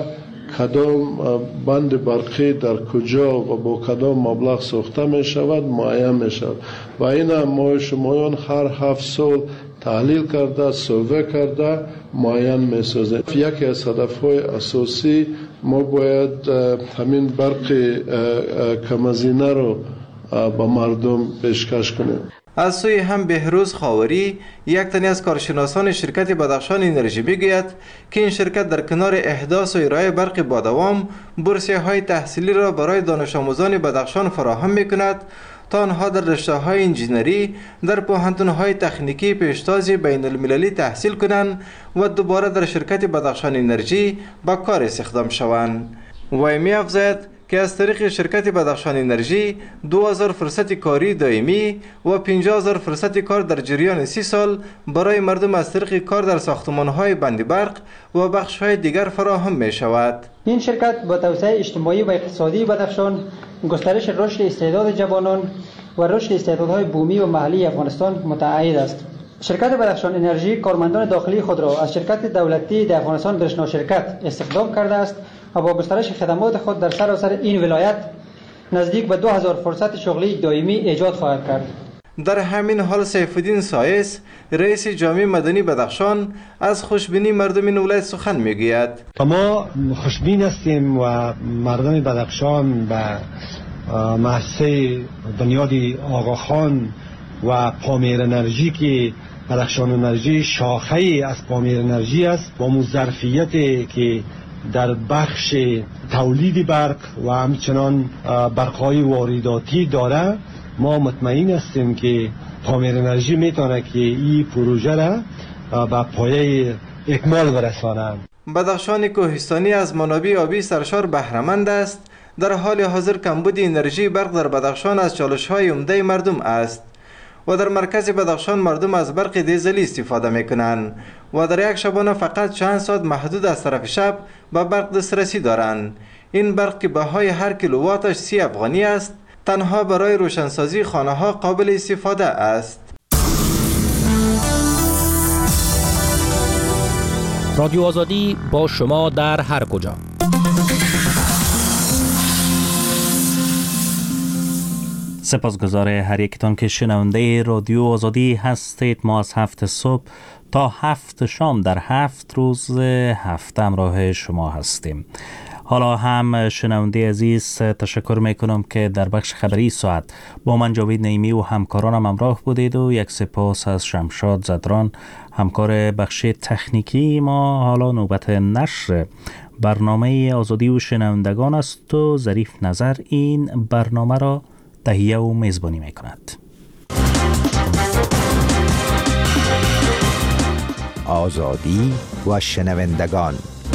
کدام بند برقی در کجا و با کدام مبلغ ساخته می شود معین می شود و این ما شمایان هر هفت سال تحلیل کرده، سروه کرده معین می سازیم. یکی از هدفهای اساسی ما باید همین برق کم‌هزینه رو به مردم پیشکش کنیم. از سوی هم بهروز خاوری یک تنی از کارشناسان شرکت بدخشان انرژی میگوید که این شرکت در کنار احداث و ارائه برق با دوام بورسیه های تحصیلی را برای دانش آموزان بدخشان فراهم میکند تا آنها در رشته‌های انجینری در پوهنتون‌های تکنیکی پیشتاز بین المللی تحصیل کنند و دوباره در شرکت بدخشان انرژی به کار استخدام شوند. و می افزاید که از طریق شرکت بدخشان انرژی دو هزار فرصت کاری دائمی و پنجاه هزار فرصت کار در جریان سی سال برای مردم از طریق کار در ساختمان‌های بند برق و بخش‌های دیگر فراهم می شود. این شرکت با توسعه اجتماعی و اقتصادی بدخشان، گسترش رشد استعداد جوانان و رشد استعدادهای بومی و محلی افغانستان متعهد است. شرکت بدخشان انرژی کارمندان داخلی خود را از شرکت دولتی در افغانستان برشنا شرکت استخدام کرده است و با گسترش خدمات خود در سراسر این ولایت نزدیک به دو هزار فرصت شغلی دائمی ایجاد خواهد کرد. در همین حال سیف الدین سایس رئیس جامعه مدنی بدخشان از خوشبینی مردم این ولایت سخن میگوید. ما خوشبین هستیم و مردم بدخشان به مؤسسه بنیاد آقاخان و پامیر انرژی که بدخشان انرژی شاخه از پامیر انرژی است با ظرفیتی که در بخش تولید برق و همچنان برق‌های وارداتی داره، ما مطمئن هستیم که پامیر انرژی میتونه که این پروژه را به پایه اکمال برسانه. بدخشان کوهستانی از منابع آبی سرشار بهره‌مند است. در حال حاضر کمبود انرژی برق در بدخشان از چالش‌های عمده مردم است و در مرکز بدخشان مردم از برق دیزلی استفاده میکنند و در یک شبانه فقط چند ساعت محدود از طرف شب به برق دسترسی دارند. این برق که بهای هر کیلوواتش سی افغانی است، تنها برای روشنسازی خانه ها قابل استفاده است. رادیو آزادی با شما در هر کجا. سپاسگزار هر یکتان که شنونده رادیو آزادی هستید. ما از هفت صبح تا هفت شام در هفت روز هفته همراه شما هستیم. حالا هم شنونده عزیز تشکر میکنم که در بخش خبری ساعت با من جاوید نعیمی و همکارانم همراه بودید و یک سپاس از شمشاد زدران همکار بخش تکنیکی ما. حالا نوبت نشر برنامه آزادی و شنوندگان است و ظریف نظر این برنامه را تهیه و میزبانی میکند. آزادی و شنوندگان.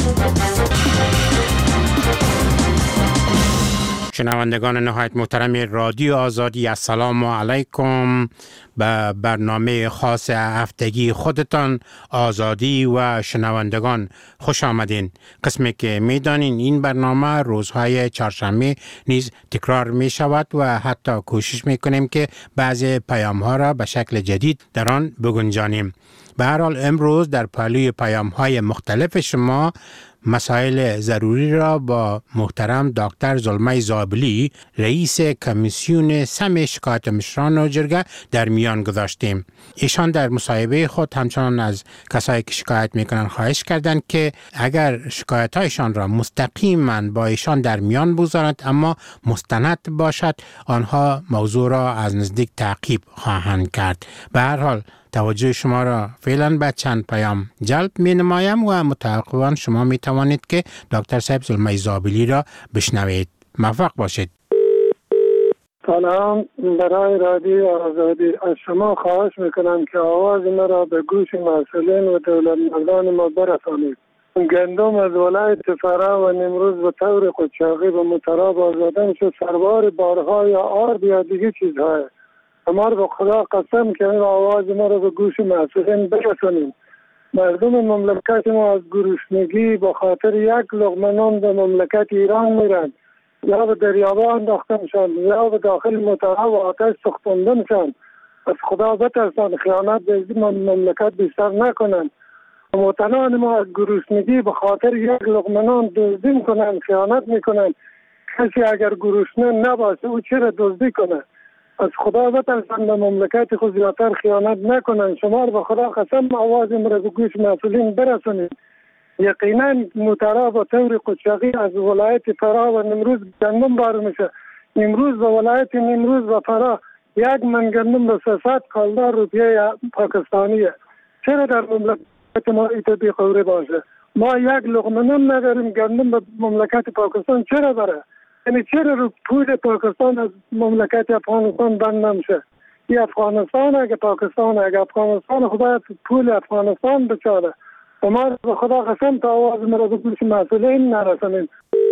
شنوندگان نهایت محترم رادیو آزادی، السلام علیکم. به برنامه خاص هفتگی خودتان آزادی و شنوندگان خوش آمدین. قسمی که میدانین این برنامه روزهای چهارشنبه نیز تکرار می شود و حتی کوشش می کنیم که بعضی پیام ها را به شکل جدید در آن بگنجانیم. به هر حال امروز در پهلوی پیام های مختلف شما مسائل ضروری را با محترم دکتر زلمه زابلی رئیس کمیسیون سم شکایت مشران و جرگه در میان گذاشتیم. ایشان در مصاحبه خود همچنان از کسایی که شکایت میکنن خواهش کردند که اگر شکایت هایشان را مستقیما با ایشان در میان بگذارند اما مستند باشد، آنها موضوع را از نزدیک تعقیب خواهند کرد. به هر حال توجه شما را فعلا به چند پیام جلب می نمایم و متوقعاً شما می توانید که دکتر صاحب زلمه زابلی را بشنوید. موفق باشید. سلام، برای رادیو آزادی از شما خواهش میکنم که آواز ما را به گوش مسئولین و دولت مردان ما برسانید. گندم از ولایت فرا و نمروز به طور قاچاقی به متراب آزادن شد، سربار بارها یا آرد یا دیگه چیزهای. ما به خدا قسم که این آواز ما رو به گوش مسئولین برسانیم. مردم مملکت ما از گرسنگی به خاطر یک لقمه نان به مملکت ایران میرن، یا به دریابه انداخته میشن یا به داخل متراب و آتش سوختنده میشن. از خدا بترسن، خیانت به این مملکت بیشتر نکنن. وطنان ما از گرسنگی به خاطر یک لقمه نان دزدی میکنن، خیانت میکنن. کسی اگر گرسنه نباشه او چرا دزدی کنه؟ از خدا بترسن، به مملکت خود زیادتر خیانت نکنن. شما به خدا قسم آواز ما را به گوش مسئولین برسونید. یقینا متراب و طور قاچاقی از ولایت فرا و نمروز گندم بار میشه. امروز به ولایت نمروز و فرا یک من گندم به سیصد کالدار روپیه پاکستانیه. چرا در مملکت ما ایتو خوره باشه؟ ما یک لقمه نون نداریم، گندم به مملکت پاکستان چرا بره؟ یعنی چرا رو پول پاکستان از مملکت افغانستان بند نمیشه؟ ای افغانستان اگه پاکستان اگه افغانستان خدا پول افغانستان بچاره. و ما به خدا قسم تا آواز مرا به گوش مسئولین نرسانیم.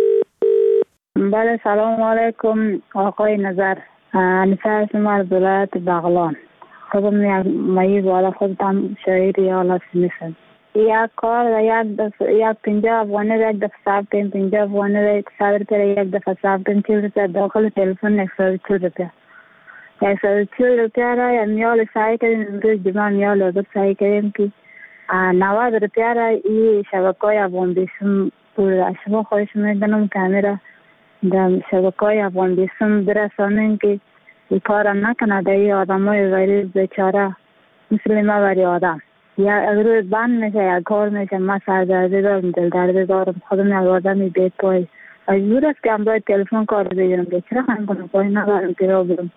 بله سلام علیکم آقای نظر. انیسه هستم از ولایت بغلان. خودم یک مایی بالا خودم شاعر یا میشم. یک کار و یک دفعه یک پنجاه افغانی را یک دفعه صاف کنیم، پنجاه افغانی را یک صد روپیه یک دفعه صاف کنیم، چیز روپیه داخل تلفن یک صد چل روپیه یک صد چل روپیه را یا میال سعی کردیم امروز جمعه میال آزاد سعی کردیم که نود روپیه را این شبکه های افغان بیسم بود. شما خواهش میکنم کامیرا در شبکه های افغان بیسم برسانیم که این کار نکنه در این آدم های غریب بیچاره مثل ما بری آدم. یا اگر بند میشه یا کار میشه ما سردرده دارم دل درده دارم خودم یک آدمی بیت پای مجبور است که امروز تلفن کار بگیرم که چرا خواهیم کنم پای ندارم که را برم.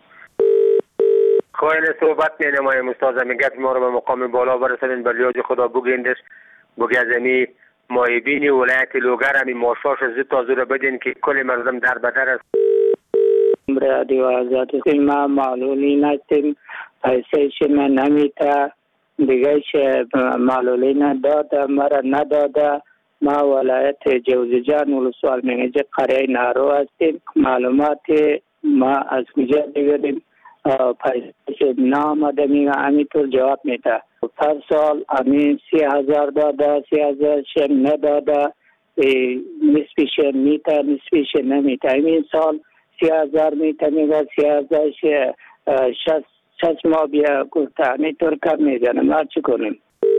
خواهین صحبت مینمایم استاد میگت ما رو به مقام بالا برسانین به لیاج خدا بگیندش بگی از امی مایبینی ولایت لوگر همی ماشاش زد تازو رو بدین که کل مردم در بدر است. رادیو آزادی ما معلولی نستیم پیسهش من نمیتا دیگه چه معلولین داده مرا نداده. ما ولایت جوزجان ولسوال منیجه قریه نارو هستیم. معلومات ما از کجا بگیریم؟ پیسه نامده میگه همینطور جواب میده. هر سال همین سی هزار داده سی هزار شن نداده نسبیش میته نسبیش نمیته. همین سال سی هزار میته میگه سی هزار شست شش ماه بیا گفته همینطور کم میزنه. ما چی کنیم؟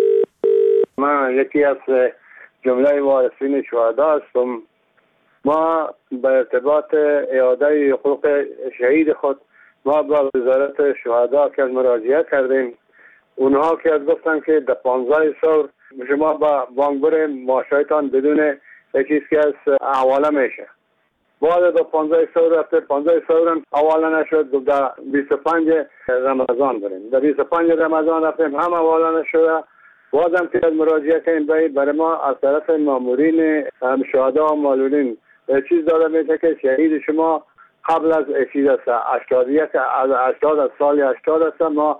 ما یکی از جمله وارثین شهدا هستم. ما به ارتباط اعاده حقوق شهید خود ما با وزارت شهدا که مراجعه کردیم. اونها که از گفتن که در پانزده سال شما با بانک بریم ماشایتان بدون چیز که از حواله میشه. بعد دو پانزده سال رفته پانزده سال هم حواله نشد. در بیست و پنج رمضان بریم در بیست و پنج رمضان رفتیم هم حواله نشده. بعد هم که از مراجعه کنیم برای ما از طرف مامورین شهدا و معلولین چیز داده میشه که شهید شما قبل از چیز است هشتاد یک از هشتاد از سال هشتاد است. ما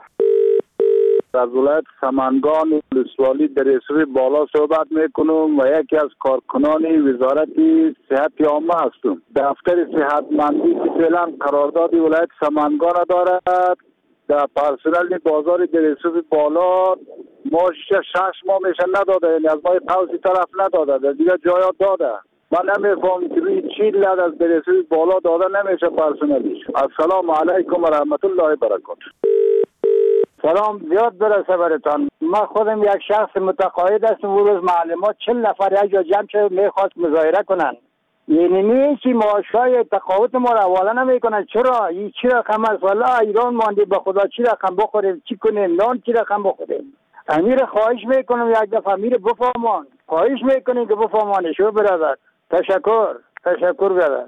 از ولایت سمنگان ولسوالی درسوی بالا صحبت میکنم و یکی از کارکنان وزارت صحت عامه هستم. دفتر صحتمندی که فعلا قرارداد ولایت سمنگان دارد در پرسنل بازار درسوی بالا ما شش ماه میشه نداده، یعنی از ماه قوسی طرف نداده در دیگه جایات داده. من نمیفهم که روی چی لد از درسوی بالا داده نمیشه پرسنلیش. السلام علیکم و رحمت الله و برکاته. سلام زیاد برسه برتان. من خودم یک شخص متقاعد هستم. اون روز معلمات چل نفر یک جا جمع شد میخواست مظاهره کنن. یعنی نیچی معاشای تقاعد ما را حواله نمیکنن. چرا؟ این چی رقم است؟ والا ایران ماندی به خدا چی رقم بخوریم؟ چی کنیم؟ نان چی رقم بخوریم؟ امیر خواهش میکنم یک دفعه امیر بفهمان. خواهش میکنیم که بفهمانه شو برادر. تشکر تشکر برادر.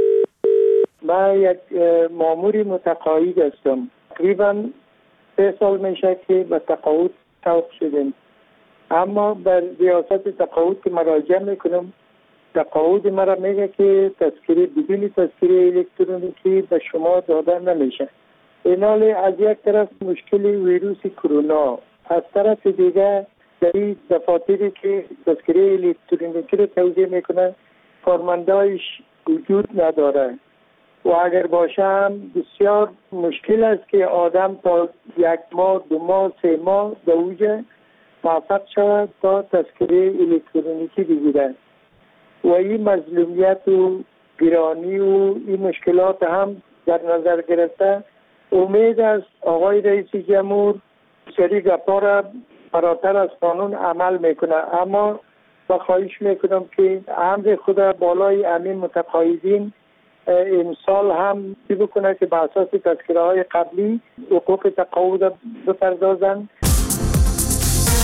من یک ماموری متقاعد هستم. تقریبا سه سال میشه که به تقاعد توقف شدیم. اما بر ریاست تقاعد که مراجعه میکنم تقاعد مرا میگه که تذکره بدون تذکره الکترونیکی به شما داده نمیشه. اینال از یک طرف مشکل ویروس کرونا، از طرف دیگه در این دفاتری که تذکره الکترونیکی رو توزیع میکنه کارمندایش وجود نداره و اگر باشه هم بسیار مشکل است که آدم تا یک ماه دو ماه سه ماه به اوج موفق شود تا تذکره الکترونیکی بگیره و این مظلومیت و گرانی و این مشکلات هم در نظر گرفته امید است آقای رئیس جمهور سری گپا را فراتر از قانون عمل میکنه. اما با خواهش میکنم که امر خدا بالای امین متقاعدین امسال هم چی بکنه که به اساس تذکره های قبلی حقوق تقاعد بپردازند.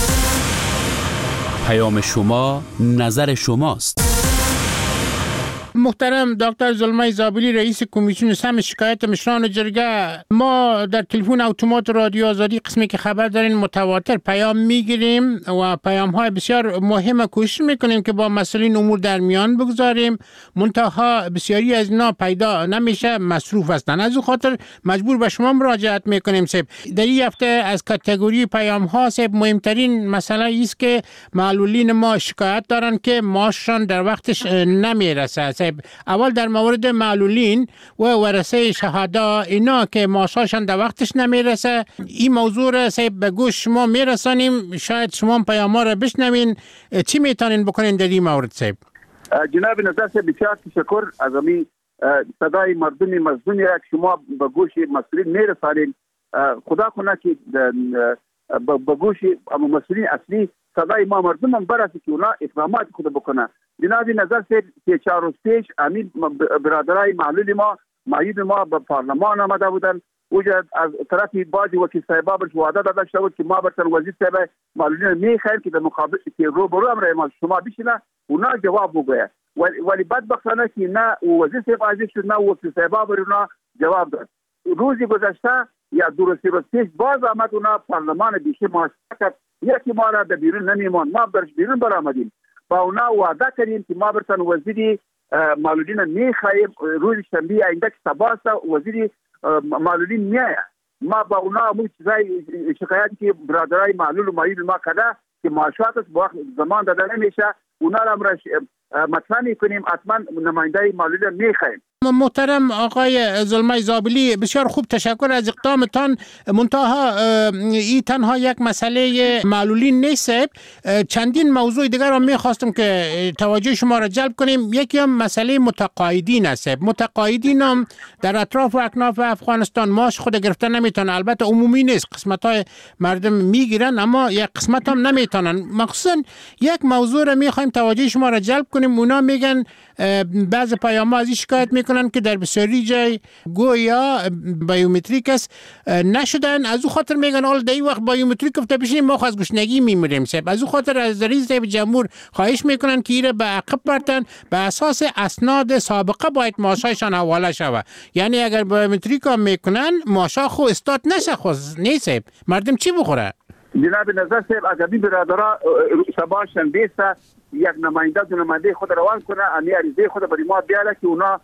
پیام شما نظر شماست. محترم دکتر زلمه زابلی رئیس کمیسیون سم شکایت مشران جرگه، ما در تلفن اتومات رادیو آزادی قسمی که خبر دارین متواتر پیام میگیریم و پیام های بسیار مهم کوشش میکنیم که با مسئولین امور در میان بگذاریم، منتها بسیاری از اینا پیدا نمیشه، مصروف هستن. از اون خاطر مجبور به شما مراجعت میکنیم. سیب در این هفته از کاتگوری پیام ها سیب مهمترین مسئله است که معلولین ما شکایت دارن که معاششان در وقتش نمیرسه. سیب اول در مورد معلولین و ورثه شهدا اینا که معاششان در وقتش نمیرسه، این موضوع را سیب به گوش شما میرسانیم، شاید شما پیام ها را بشنوین. چی میتونین بکنین در این مورد سیب؟ جناب نظر سیب بسیار تشکر از امی صدای مردمی مظلومی را که شما به گوش مسئولین میرسانین. خدا کنه که به گوش مسئولین اصلی صدای ما مردم هم برسه که اونا اقدامات خود بکنه. جناب نظر سه چهار روز پیش امین برادرای معلول ما معیب ما به پارلمان آمده بودن. وجد از طرفی بعضی وکیل صاحبا برش وعده داده شده بود که ما برتن وزیر صاحب معلولین میخوایم که در مقابل که رو برو امر ما شما بشینه اونا جواب بگویه، ولی بدبختانه که نه وزیر صاحب حاضر شد نه وکیل صاحبا بر اونا جواب داد. روزی گذشته یا دو روز روز پیش باز آمد اونا پارلمان بیشه مشارکت یکی ما را در بیرون نمیمان، ما برش بیرون برآمدیم با اونا وعده کردیم که ما برتن وزیری معلولین میخوایم. روز شنبه آینده که سبا وزیری معلولین میایه، ما با اونا همون چیزای شکایتی که برادرای معلول و معیب ما کده که معاشاتش با وقت زمان داده نمیشه اونا را امرش مطرح میکنیم، حتما نماینده معلولین میخوایم. محترم آقای زلمه زابلی بسیار خوب تشکر از اقدامتان، منتها این تنها یک مسئله معلولین نیست. چندین موضوع دیگر را میخواستم که توجه شما را جلب کنیم. یکی هم مسئله متقاعدین است. متقاعدین هم در اطراف و اکناف افغانستان معاش خود گرفتن نمیتونن، البته عمومی نیست، قسمت های مردم میگیرن اما یک قسمت هم نمیتونن. مخصوصا یک موضوع را میخوایم توجه شما را جلب کنیم. اونا میگن بعض پیام ها از این شکایت میکنن که در بسیاری جای گویا بایومتریک است نشدن، از او خاطر میگن حالا در این وقت بایومتریک گفته بشینیم ما از گشنگی میمیریم. صاحب از او خاطر از رئیس جمهور خواهش میکنن که ایره به عقب برتن، به اساس اسناد سابقه باید معاشایشان حواله شود. یعنی اگر بایومتریک هم میکنن معاشا خو استاد نشه خو نیست. مردم چی بخوره؟ جناب نظر صاحب اگر بی برادرها شبا شنبه یک نماینده دو نماینده خود روان کنه، امی عریضه خود برای ما بیاله که اونا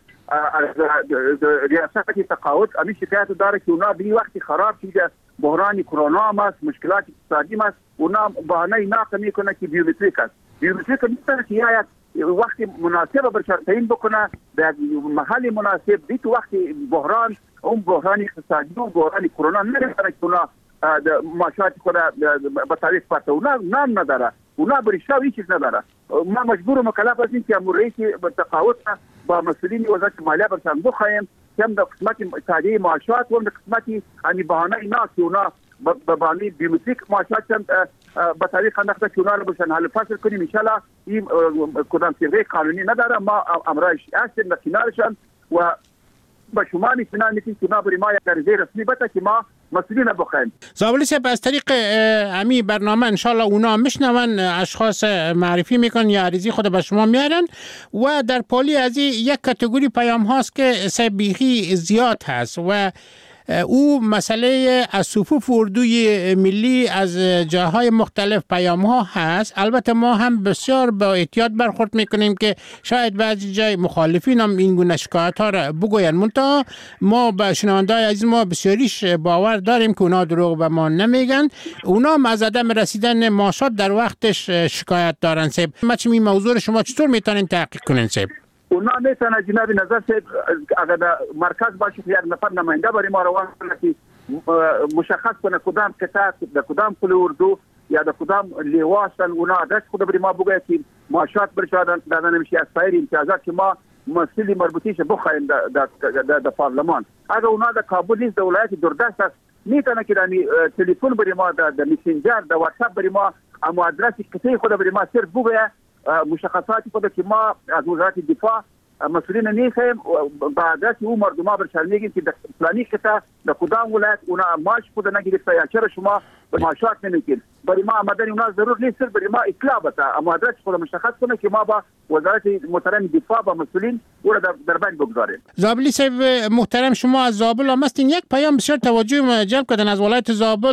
ریاست تقاعد امی شکایت داره که اونا به وقتی خراب شده، بحران کرونا هم است، مشکلات اقتصادی هم است، اونا بهانه ناقه میکنه که بیومتریک است. بیومتریک میتونه که یک وقتی مناسب بر تعیین بکنه در محل مناسب، دی تو وقتی بحران اون بحران اقتصادی و بحران کرونا نمیتونه که اونا معاشات خود به تعریف پرته، اونا نام نداره، اونا بریشا و هیچ چیز نداره. ما مجبور و مکلف هستیم که امور رئیس تقاعد با مسئولین وزارت مالیه برشان بخواهیم که هم در قسمت تعدیه معاشات و هم در قسمت همی بهانه اینا که اونا به بهانه بیومتریک معاشات هم به طریق انداخته که اونا رو برشان حل فصل کنیم. انشالله این کدام صیغه قانونی نداره، ما امرایش هستیم در کنارشان و با شما میتونن میتونیم که ما بری ما یک عریضه رسمی بده که ما مسئولین بخوایم. زابلی صاحب از طریق امی برنامه انشالله اونا میشنون، اشخاص معرفی میکنن یا عریضی خود به شما میارن و در پالی از یک کاتگوری پیام هاست که سبیخی زیاد هست و او مسئله از صفوف اردوی ملی از جاهای مختلف پیام ها هست. البته ما هم بسیار با احتیاط برخورد میکنیم که شاید بعضی جای مخالفین هم این گونه شکایت ها را بگوین، منتها ما به شنونده‌های عزیز ما بسیاریش باور داریم که اونا دروغ به ما نمیگن، اونا هم از عدم رسیدن معاشات در وقتش شکایت دارن. سیب مچم این موضوع شما چطور میتونین تحقیق کنین؟ سیب اونا میتونه جناب نظر صاحب اگر مرکز باشه یک نفر نماینده برای ما روان کنه که مشخص کنه کدام کتاب در کدام کل اردو یا در کدام لیواسن اونا آدرس خود برای ما بگه که معاشات برشاد دادن نمیشه از سایر امتیازات که ما مسئولی مربوطیش بخوایم در در در پارلمان. اگر اونا در کابل نیست، در ولایت دوردست است، میتونه که در تلفن برای ما در مسنجر در واتساپ برای ما اما آدرس کتاب خود برای ما صرف بگه مشخصاتی خود که ما از وزارت دفاع مسئولین نیستیم بعد از او مردم ها برشان میگیم که در فلانی کتا در کدام ولایت اونا ماش خود نگرفته یا چرا شما معاشات نمیگیریم. برای ما آمدن اونا ضرور نیست، برای ما اطلاع بده، اما آدرس خود مشخص کنه که ما با وزارت محترم دفاع و مسئولین او را در, در بند بگذاریم. زابلی صاحب محترم، شما از زابل آمدین، یک پیام بسیار توجه ما جلب کردن از ولایت زابل.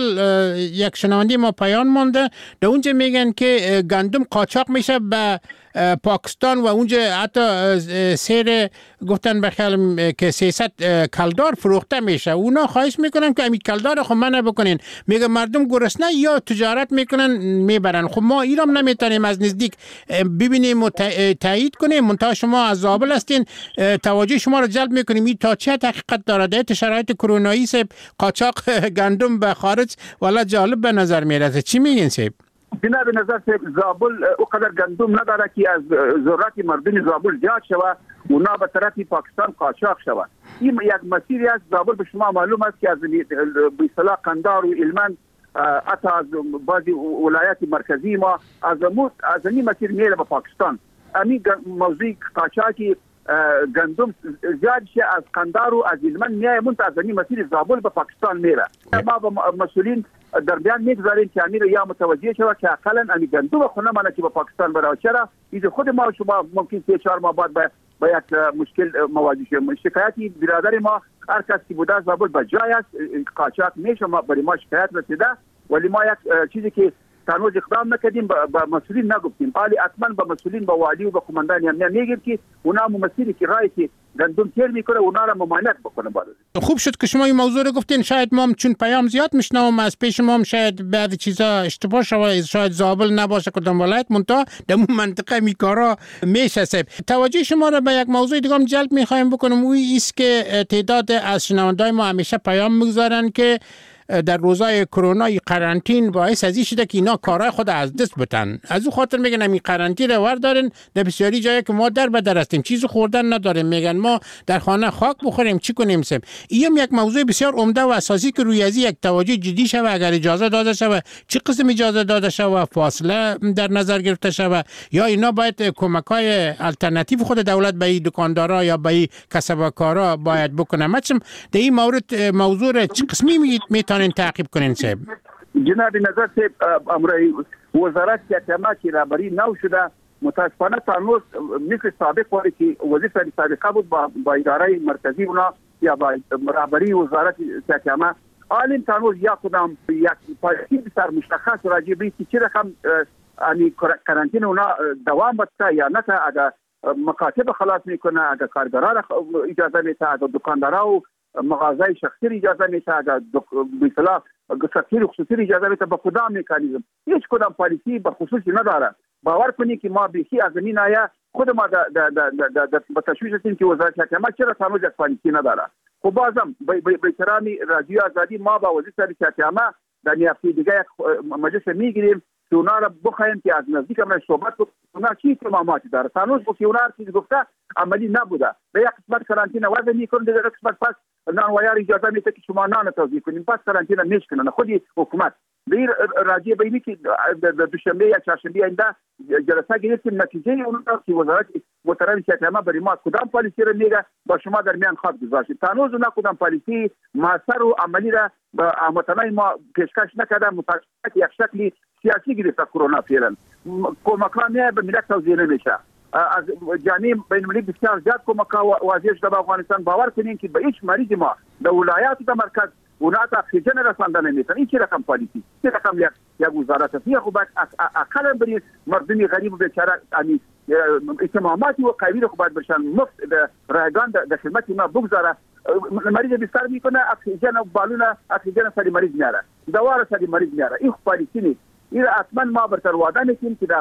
یک شنونده ما پیام مونده، در اونجا میگن که گندم قاچاق میشه به پاکستان و اونجا حتی سیر گفتن بخیال که سیصد کلدار فروخته میشه. اونا خواهش میکنن که امی کلدار خب منع بکنین. میگه مردم گرسنه یا تجارت میکنن میبرن. خب ما ایرام نمیتونیم از نزدیک ببینیم و تایید کنیم. منتها شما از زابل هستین، توجه شما رو جلب میکنیم این تا چه حقیقت داره. در شرایط کرونایی سب قاچاق گندم به خارج والا جالب به نظر میرسه. چی میگین سب؟ جناب نظر زابل اوقدر گندم نداره که از ضرورت مردم زابل زیاد شود اونا به طرف پاکستان قاچاق شود. این یک مسیری است. زابل به شما معلوم است که از به اصطلاح قندار و هلمند حتی از بعضی ولایات مرکزی ما از مو از این مسیر میره به پاکستان. همین موضوع قاچاقی گندم زیاد شه از قندار و از هلمند میای منتها از این مسیر زابل به پاکستان میره. ما با مسئولین در بیان میگذاریم که امیر یا متوجه شود که اقلا امی گندم خونه منه که به پاکستان برای چرا ایده خود ما و شما ممکن سه چهار ماه بعد با یک مشکل مواجه شیم. شکایتی برادر ما هر کس که بوده زابل به جای است قاچاق میشه، ما برای ما شکایت رسیده ولی ما یک چیزی که تنوز اقدام نکردیم با مسئولین نگفتیم. حالی حتما با مسئولین با والی و با قماندان امنیت میگیم که اونا ممثلی که رای که گندم تیر میکنه اونا را ممانعت بکنه. باید خوب شد که شما این موضوع رو گفتین. شاید ما چون پیام زیاد میشنوم از پیش ما شاید بعضی چیزا اشتباه شود، شاید زابل نباشه کدام ولایت منتها در اون منطقه میکارا میشه. توجه شما رو به یک موضوع دیگه هم جلب میخوایم بکنم. اون است که تعداد از شنوندای ما همیشه پیام میگذارن که در روزای کرونا قرنطین باعث از این شده که اینا کارهای خود از دست بتن. از اون خاطر میگن این قرنطین رو ور دارن در بسیاری جایی که ما در بدر هستیم چیزی خوردن نداریم، میگن ما در خانه خاک بخوریم چی کنیم سم. این یک موضوع بسیار عمده و اساسی که روی از یک توجه جدی شوه. اگر اجازه داده شوه چه قسم اجازه داده شوه، فاصله در نظر گرفته شوه یا اینا باید کمک‌های الटरनेटिव خود دولت به این دکاندارا یا به این کسبکارا باید بکنه. مثلا در این مورد موضوع چه قسمی میتونین تعقیب کنین صاحب؟ جناب نظر صاحب امروی وزارت کتما که رهبری نو شده متاسفانه تنوز مثل سابق ولی که وظیفه سابقه بود با, با اداره مرکزی اونا یا با رهبری وزارت کتما عالم تنوز یا کدام یک پالیسی بسیار مشخص راجع به اینکه چه رقم یعنی کرانتین اونا دوام بده یا نه، اگر مکاتب خلاص میکنه، اگر کارگران اجازه میده، اگر دکاندارا و مغازه شخصی اجازه میده، اگر به اصطلاح سفیر خصوصی اجازه میده، با کدام مکانیزم هیچ کدام پالیسی به خصوصی نداره. باور کنید که ما بیخی از زمین آیا خود ما در در با تشویش هستیم که وزارت حکومت چرا تنوز یک پالیسی نداره. خب بازم به احترامی رادیو آزادی ما با وزارت حکومت در نیافتی دیگه یک مجلس میگیریم که اونا را بخوایم که از نزدیک امر صحبت کنیم اونا چی اهتماماتی داره. تنوز بود که اونا چیزی گفته عملی نبوده. به یک قسمت کرانتین وضع میکنه، دیگه قسمت پس نان ویار اجازه میده که شما نان توزیع کنیم، پس کرانتین میشکنن خودی حکومت. به راجع به اینی که دوشنبه یا چهارشنبه آینده جلسه گرفتیم، نتیجه اون که وزارت محترم شکایت برای ما کدام پالیسی رو میگه با شما در میان خواب گذاشتید. تنوز اونا کدام پالیسی موثر و عملی را به هموطنان ما پیشکش نکرده. متاسفانه یک شکلی سیاسی گرفته کرونا فعلا. کمک‌ها به ملت توزیع نمیشه. از جامعه بین‌المللی بسیار زیاد کمک‌ها واضح شده به افغانستان. باور کنین که به هیچ مریض ما در ولایات و مرکز اونا تا اکسیژن رسانده نمیتن. این چه رقم پالیسی، چه رقم یک یک وزارت است. خب اقلا برای مردم غریب و بیچاره یعنی اهتماماتی و قوی خو باید برشن مفت رایگان در خدمت اینا بگذاره. مریض بستر میکنه، اکسیژن و بالون اکسیژن سری مریض میاره، دوا سری مریض میاره. این پالیسی نیست. این اصلا ما برتر وعده میکنیم که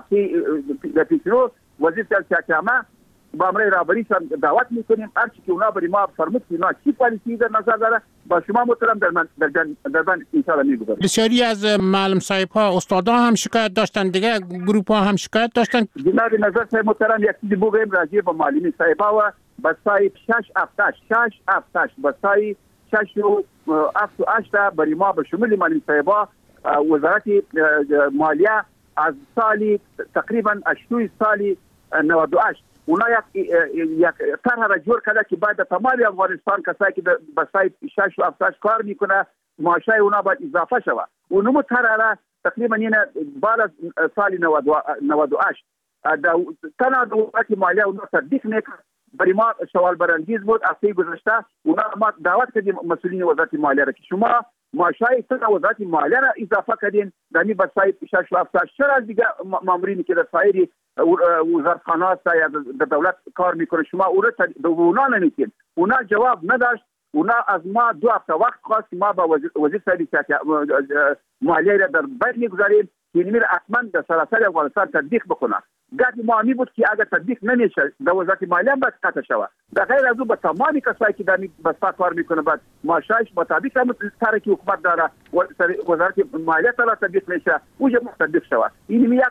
در پیشرو وزیر حکومت با امر رهبری دعوت میکنیم هر چی که اونا برای ما فرمود که اونا چی پالیسی در نظر داره با شما محترم در من در جن در بند ان شاء الله میگذاریم. بسیاری از معلم صاحب ها استادا هم شکایت داشتن، دیگه گروپ ها هم شکایت داشتن. جناب نظر صاحب محترم یک چیزی بگم راجع به معلم صاحب ها و بسای شش افتاش شش افتاش بسای شش و افت و هشت برای ما به شمول معلم صاحب ها وزارت مالیه از سالی تقریبا اشتوی سالی نود و هشت اونا یک یک طرح را جور کرده که باید تمام افغانستان کسایی که به سایت شش و افتاش کار میکنه معاشای اونا باید اضافه شود. اونمو تر تقریبا اینه بعد از سال نود و هشت تنها دولت مالیه اونا تطبیق نکرد. برای ما سوال برانگیز بود. هفته گذشته اونا ما دعوت کردیم مسئولین وزارت مالیه را که شما معاشای تنها وزارت مالیه را اضافه کردین دمی به سایت شش و هفتاد چرا از دیگه مامورینی که در سایر وزارتخانه‌ها یا در دولت کار میکنه شما او را به اونا نمیتین؟ اونا جواب نداشت. اونا از ما دو هفته وقت خواست که ما با وزیر, وزیر سیاست مالیه را در بیت میگذاریم که این میره حتما در سراسر افغانستان تطبیق بکنه. گاهی معامی بود که اگر تطبیق نمیشه در وزارت مالیه باید قطع شود. در غیر از او به تمامی کسایی که در بسته کار میکنه باید معاشش مطابق هم سر که حکومت داره وزارت مالیه تا تطبیق نشه اوجه تطبیق شود. این یک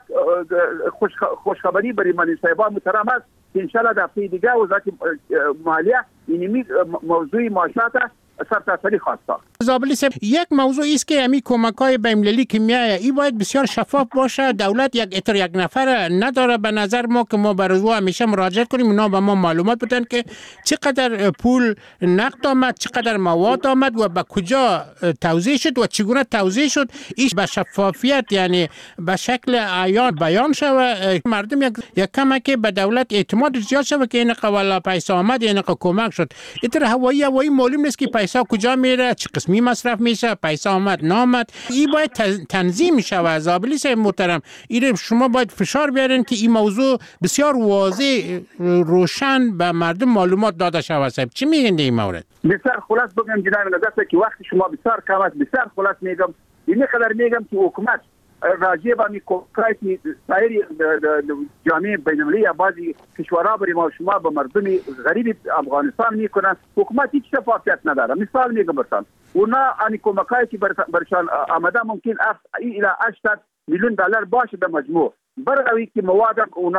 خوشخبری برای من صاحبان محترم است که انشالله در هفته دیگه وزارت مالیه این موضوع معاشات سرتاسری خواسته. زابلی صاحب، یک موضوع است که امی کمک‌های بین‌المللی که میایه این باید بسیار شفاف باشه. دولت یک اتر یک نفر نداره. به نظر ما که ما برای او همیشه مراجعه کنیم اونا به ما معلومات بدن که چقدر پول نقد آمد، چقدر مواد آمد و به کجا توزیع شد و چگونه توزیع شد. ایش به شفافیت یعنی به شکل عیان بیان شود. مردم یک یک کمک به دولت اعتماد زیاد شود که این قوالا پیسه آمد این کمک شد. اتر هوایی هوایی معلوم نیست که پیسه کجا میره، چه قسمی مصرف میشه، پیسه آمد نامد. این باید تنظیم شود. زابلی صاحب محترم، این شما باید فشار بیارین که این موضوع بسیار واضح روشن به مردم معلومات داده شود. صاحب چی میگین در این مورد؟ بسیار خلاص بگم جناب نظر که وقتی شما بسیار کم است. بسیار خلاص میگم این قدر میگم که حکومت راجع به میکوکای سایر جامعه بین‌المللی یا بعضی کشورها برای ما شما به مردم غریب افغانستان میکنن. حکومت هیچ شفافیت نداره. مثال میگم براتون اونا ان کمکایی که برشان آمده ممکن الی هشتصد میلیون دلار باشه در مجموع برای که مواد اونا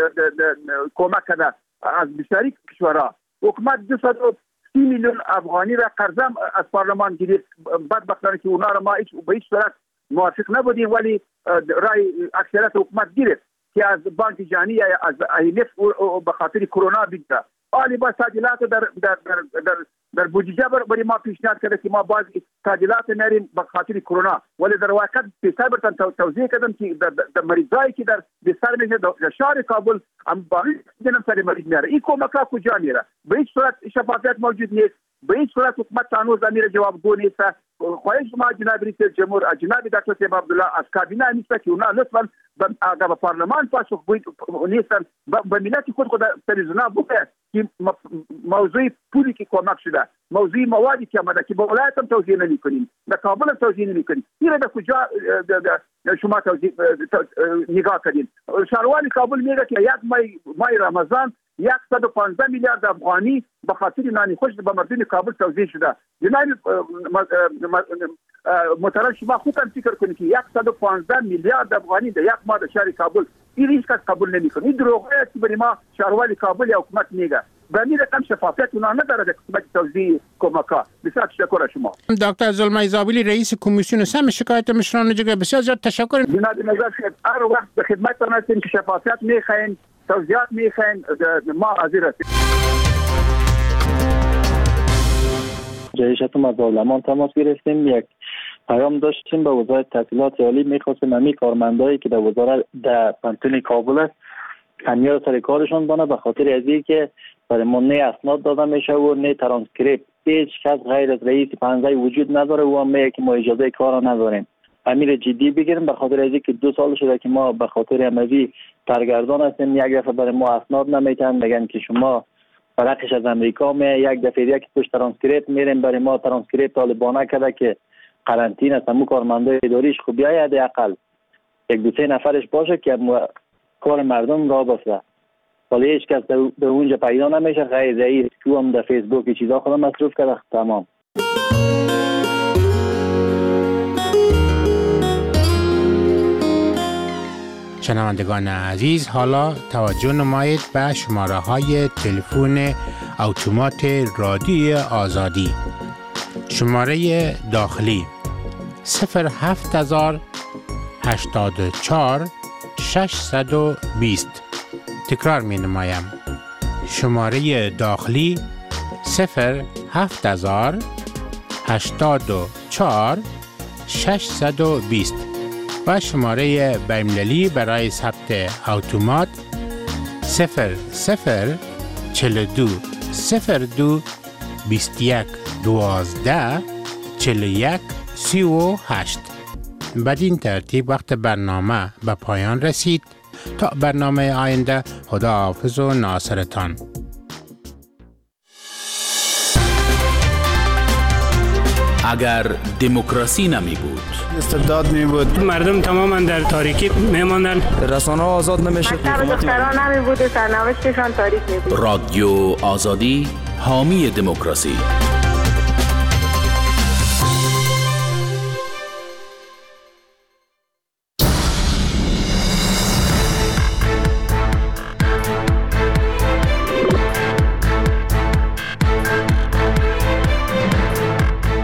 کمک کرده از بسیاری کشورها. حکومت دویست و سی میلیون افغانی را قرض از پارلمان گرفت. بدبختانه که اونا را ما هیچ به هیچ صورت موافق نبودیم ولی رای اکثریت حکومت گرفت که از بانک جهانی یا از آی ام اف به خاطر کرونا بگیره. آلی با تعدیلات در در در در, در بودجه برای ما پیشنهاد کرده که ما باز تعدیلات نریم به خاطر کرونا ولی در واقع پیسه برتن توضیح کردم که در, در مریضایی که در بستر میشه در شهر کابل هم باید جنم سر مریض میاره. این کمک‌ها کجا میره؟ به هیچ صورت شفافیت موجود نیست. به هیچ صورت حکومت تانوز امیر جوابگو نیست. خواهش ما جناب رئیس جمهور جناب دکتر صاحب عبدالله از کابینه نیست که اونا لطفا به پارلمان پاسخ نیستن به ملت خود خود تلویزیونا بگه که موضوع پولی که کمک شده موضوع موادی که آمده که به ولایت هم توزیع نمی کنیم در کابل هم توزیع نمی کنیم این را در کجا شما توزیع نگاه کردین؟ شهروان کابل میگه که یک مای مای رمضان صد و پانزده میلیارد افغانی به خاطر نان خوش به مردم کابل توزیع شده. جناب محترم شما خودتان فکر کنید که صد و پانزده میلیارد افغانی در یک ماه در شهر کابل این هیچ کس قبول نمیکنه. این دروغه است که برای ما شهروان کابل یا حکومت میگه. به این رقم شفافیت اونا نداره در قسمت توزیع کمک‌ها. بسیار تشکر از شما. دکتر زلمای زابلی رئیس کمیسیون سم شکایت مشران جگه بسیار زیاد تشکر. جناب نظر شد هر وقت به خدمتتان هستیم که شفافیت میخواین توضیحات میخواین ما حاضر هستیم. جایشتون از پارلمان تماس گرفتیم. یک پیام داشتیم به وزارت تحصیلات عالی میخواستیم امی کارمندایی که در وزارت در پانتون کابل است همیا سر کارشون بانه به خاطر از اینکه برای ما نه اسناد داده میشه و نه ترانسکریپت هیچ کس غیر از رئیس پنزه وجود نداره و هم میگه که ما اجازه کار نداریم. امیر جدی بگیریم به خاطر از اینکه دو سال شده که ما به خاطر اموی سرگردان هستیم. یک دفعه برای ما اسناد نمیتن میگن که شما برقش از امریکا می یک دفعه یک توش ترانسکریپت میریم برای ما ترانسکریپت طالبانه کرده که قرنطینه است. همون کارمندای اداریش خوب بیاید اقل یک دو سه نفرش باشه که کار مردم را بسته ولی هیچ کس در اونجا پیدا نمیشه غیر رئیس که هم در فیسبوک چیزا خودم مصروف کرده. تمام. شنوندگان عزیز حالا توجه نمایید به شماره های تلفن اتومات رادیوی آزادی. شماره داخلی صفر هفت هزار هشتاد و چهار ششصد و بیست. تکرار می نمایم. شماره داخلی صفر هفت هزار هشتاد و چهار ششصد و بیست و شماره بین‌المللی برای ثبت اتومات صفر صفر چهل و دو صفر دو بیست و یک دوازده چهل و یک سی و هشت. بدین ترتیب وقت برنامه به پایان رسید. تا برنامه آینده، خداحافظ و ناصرتان. اگر دموکراسی نمی بود، استبداد می بود، مردم تماما در تاریکی می ماندن، رسانه آزاد نمی شد، مکتب دختران نمی بود و سرنوشتشان تاریک می بود. رادیو آزادی حامی دموکراسی.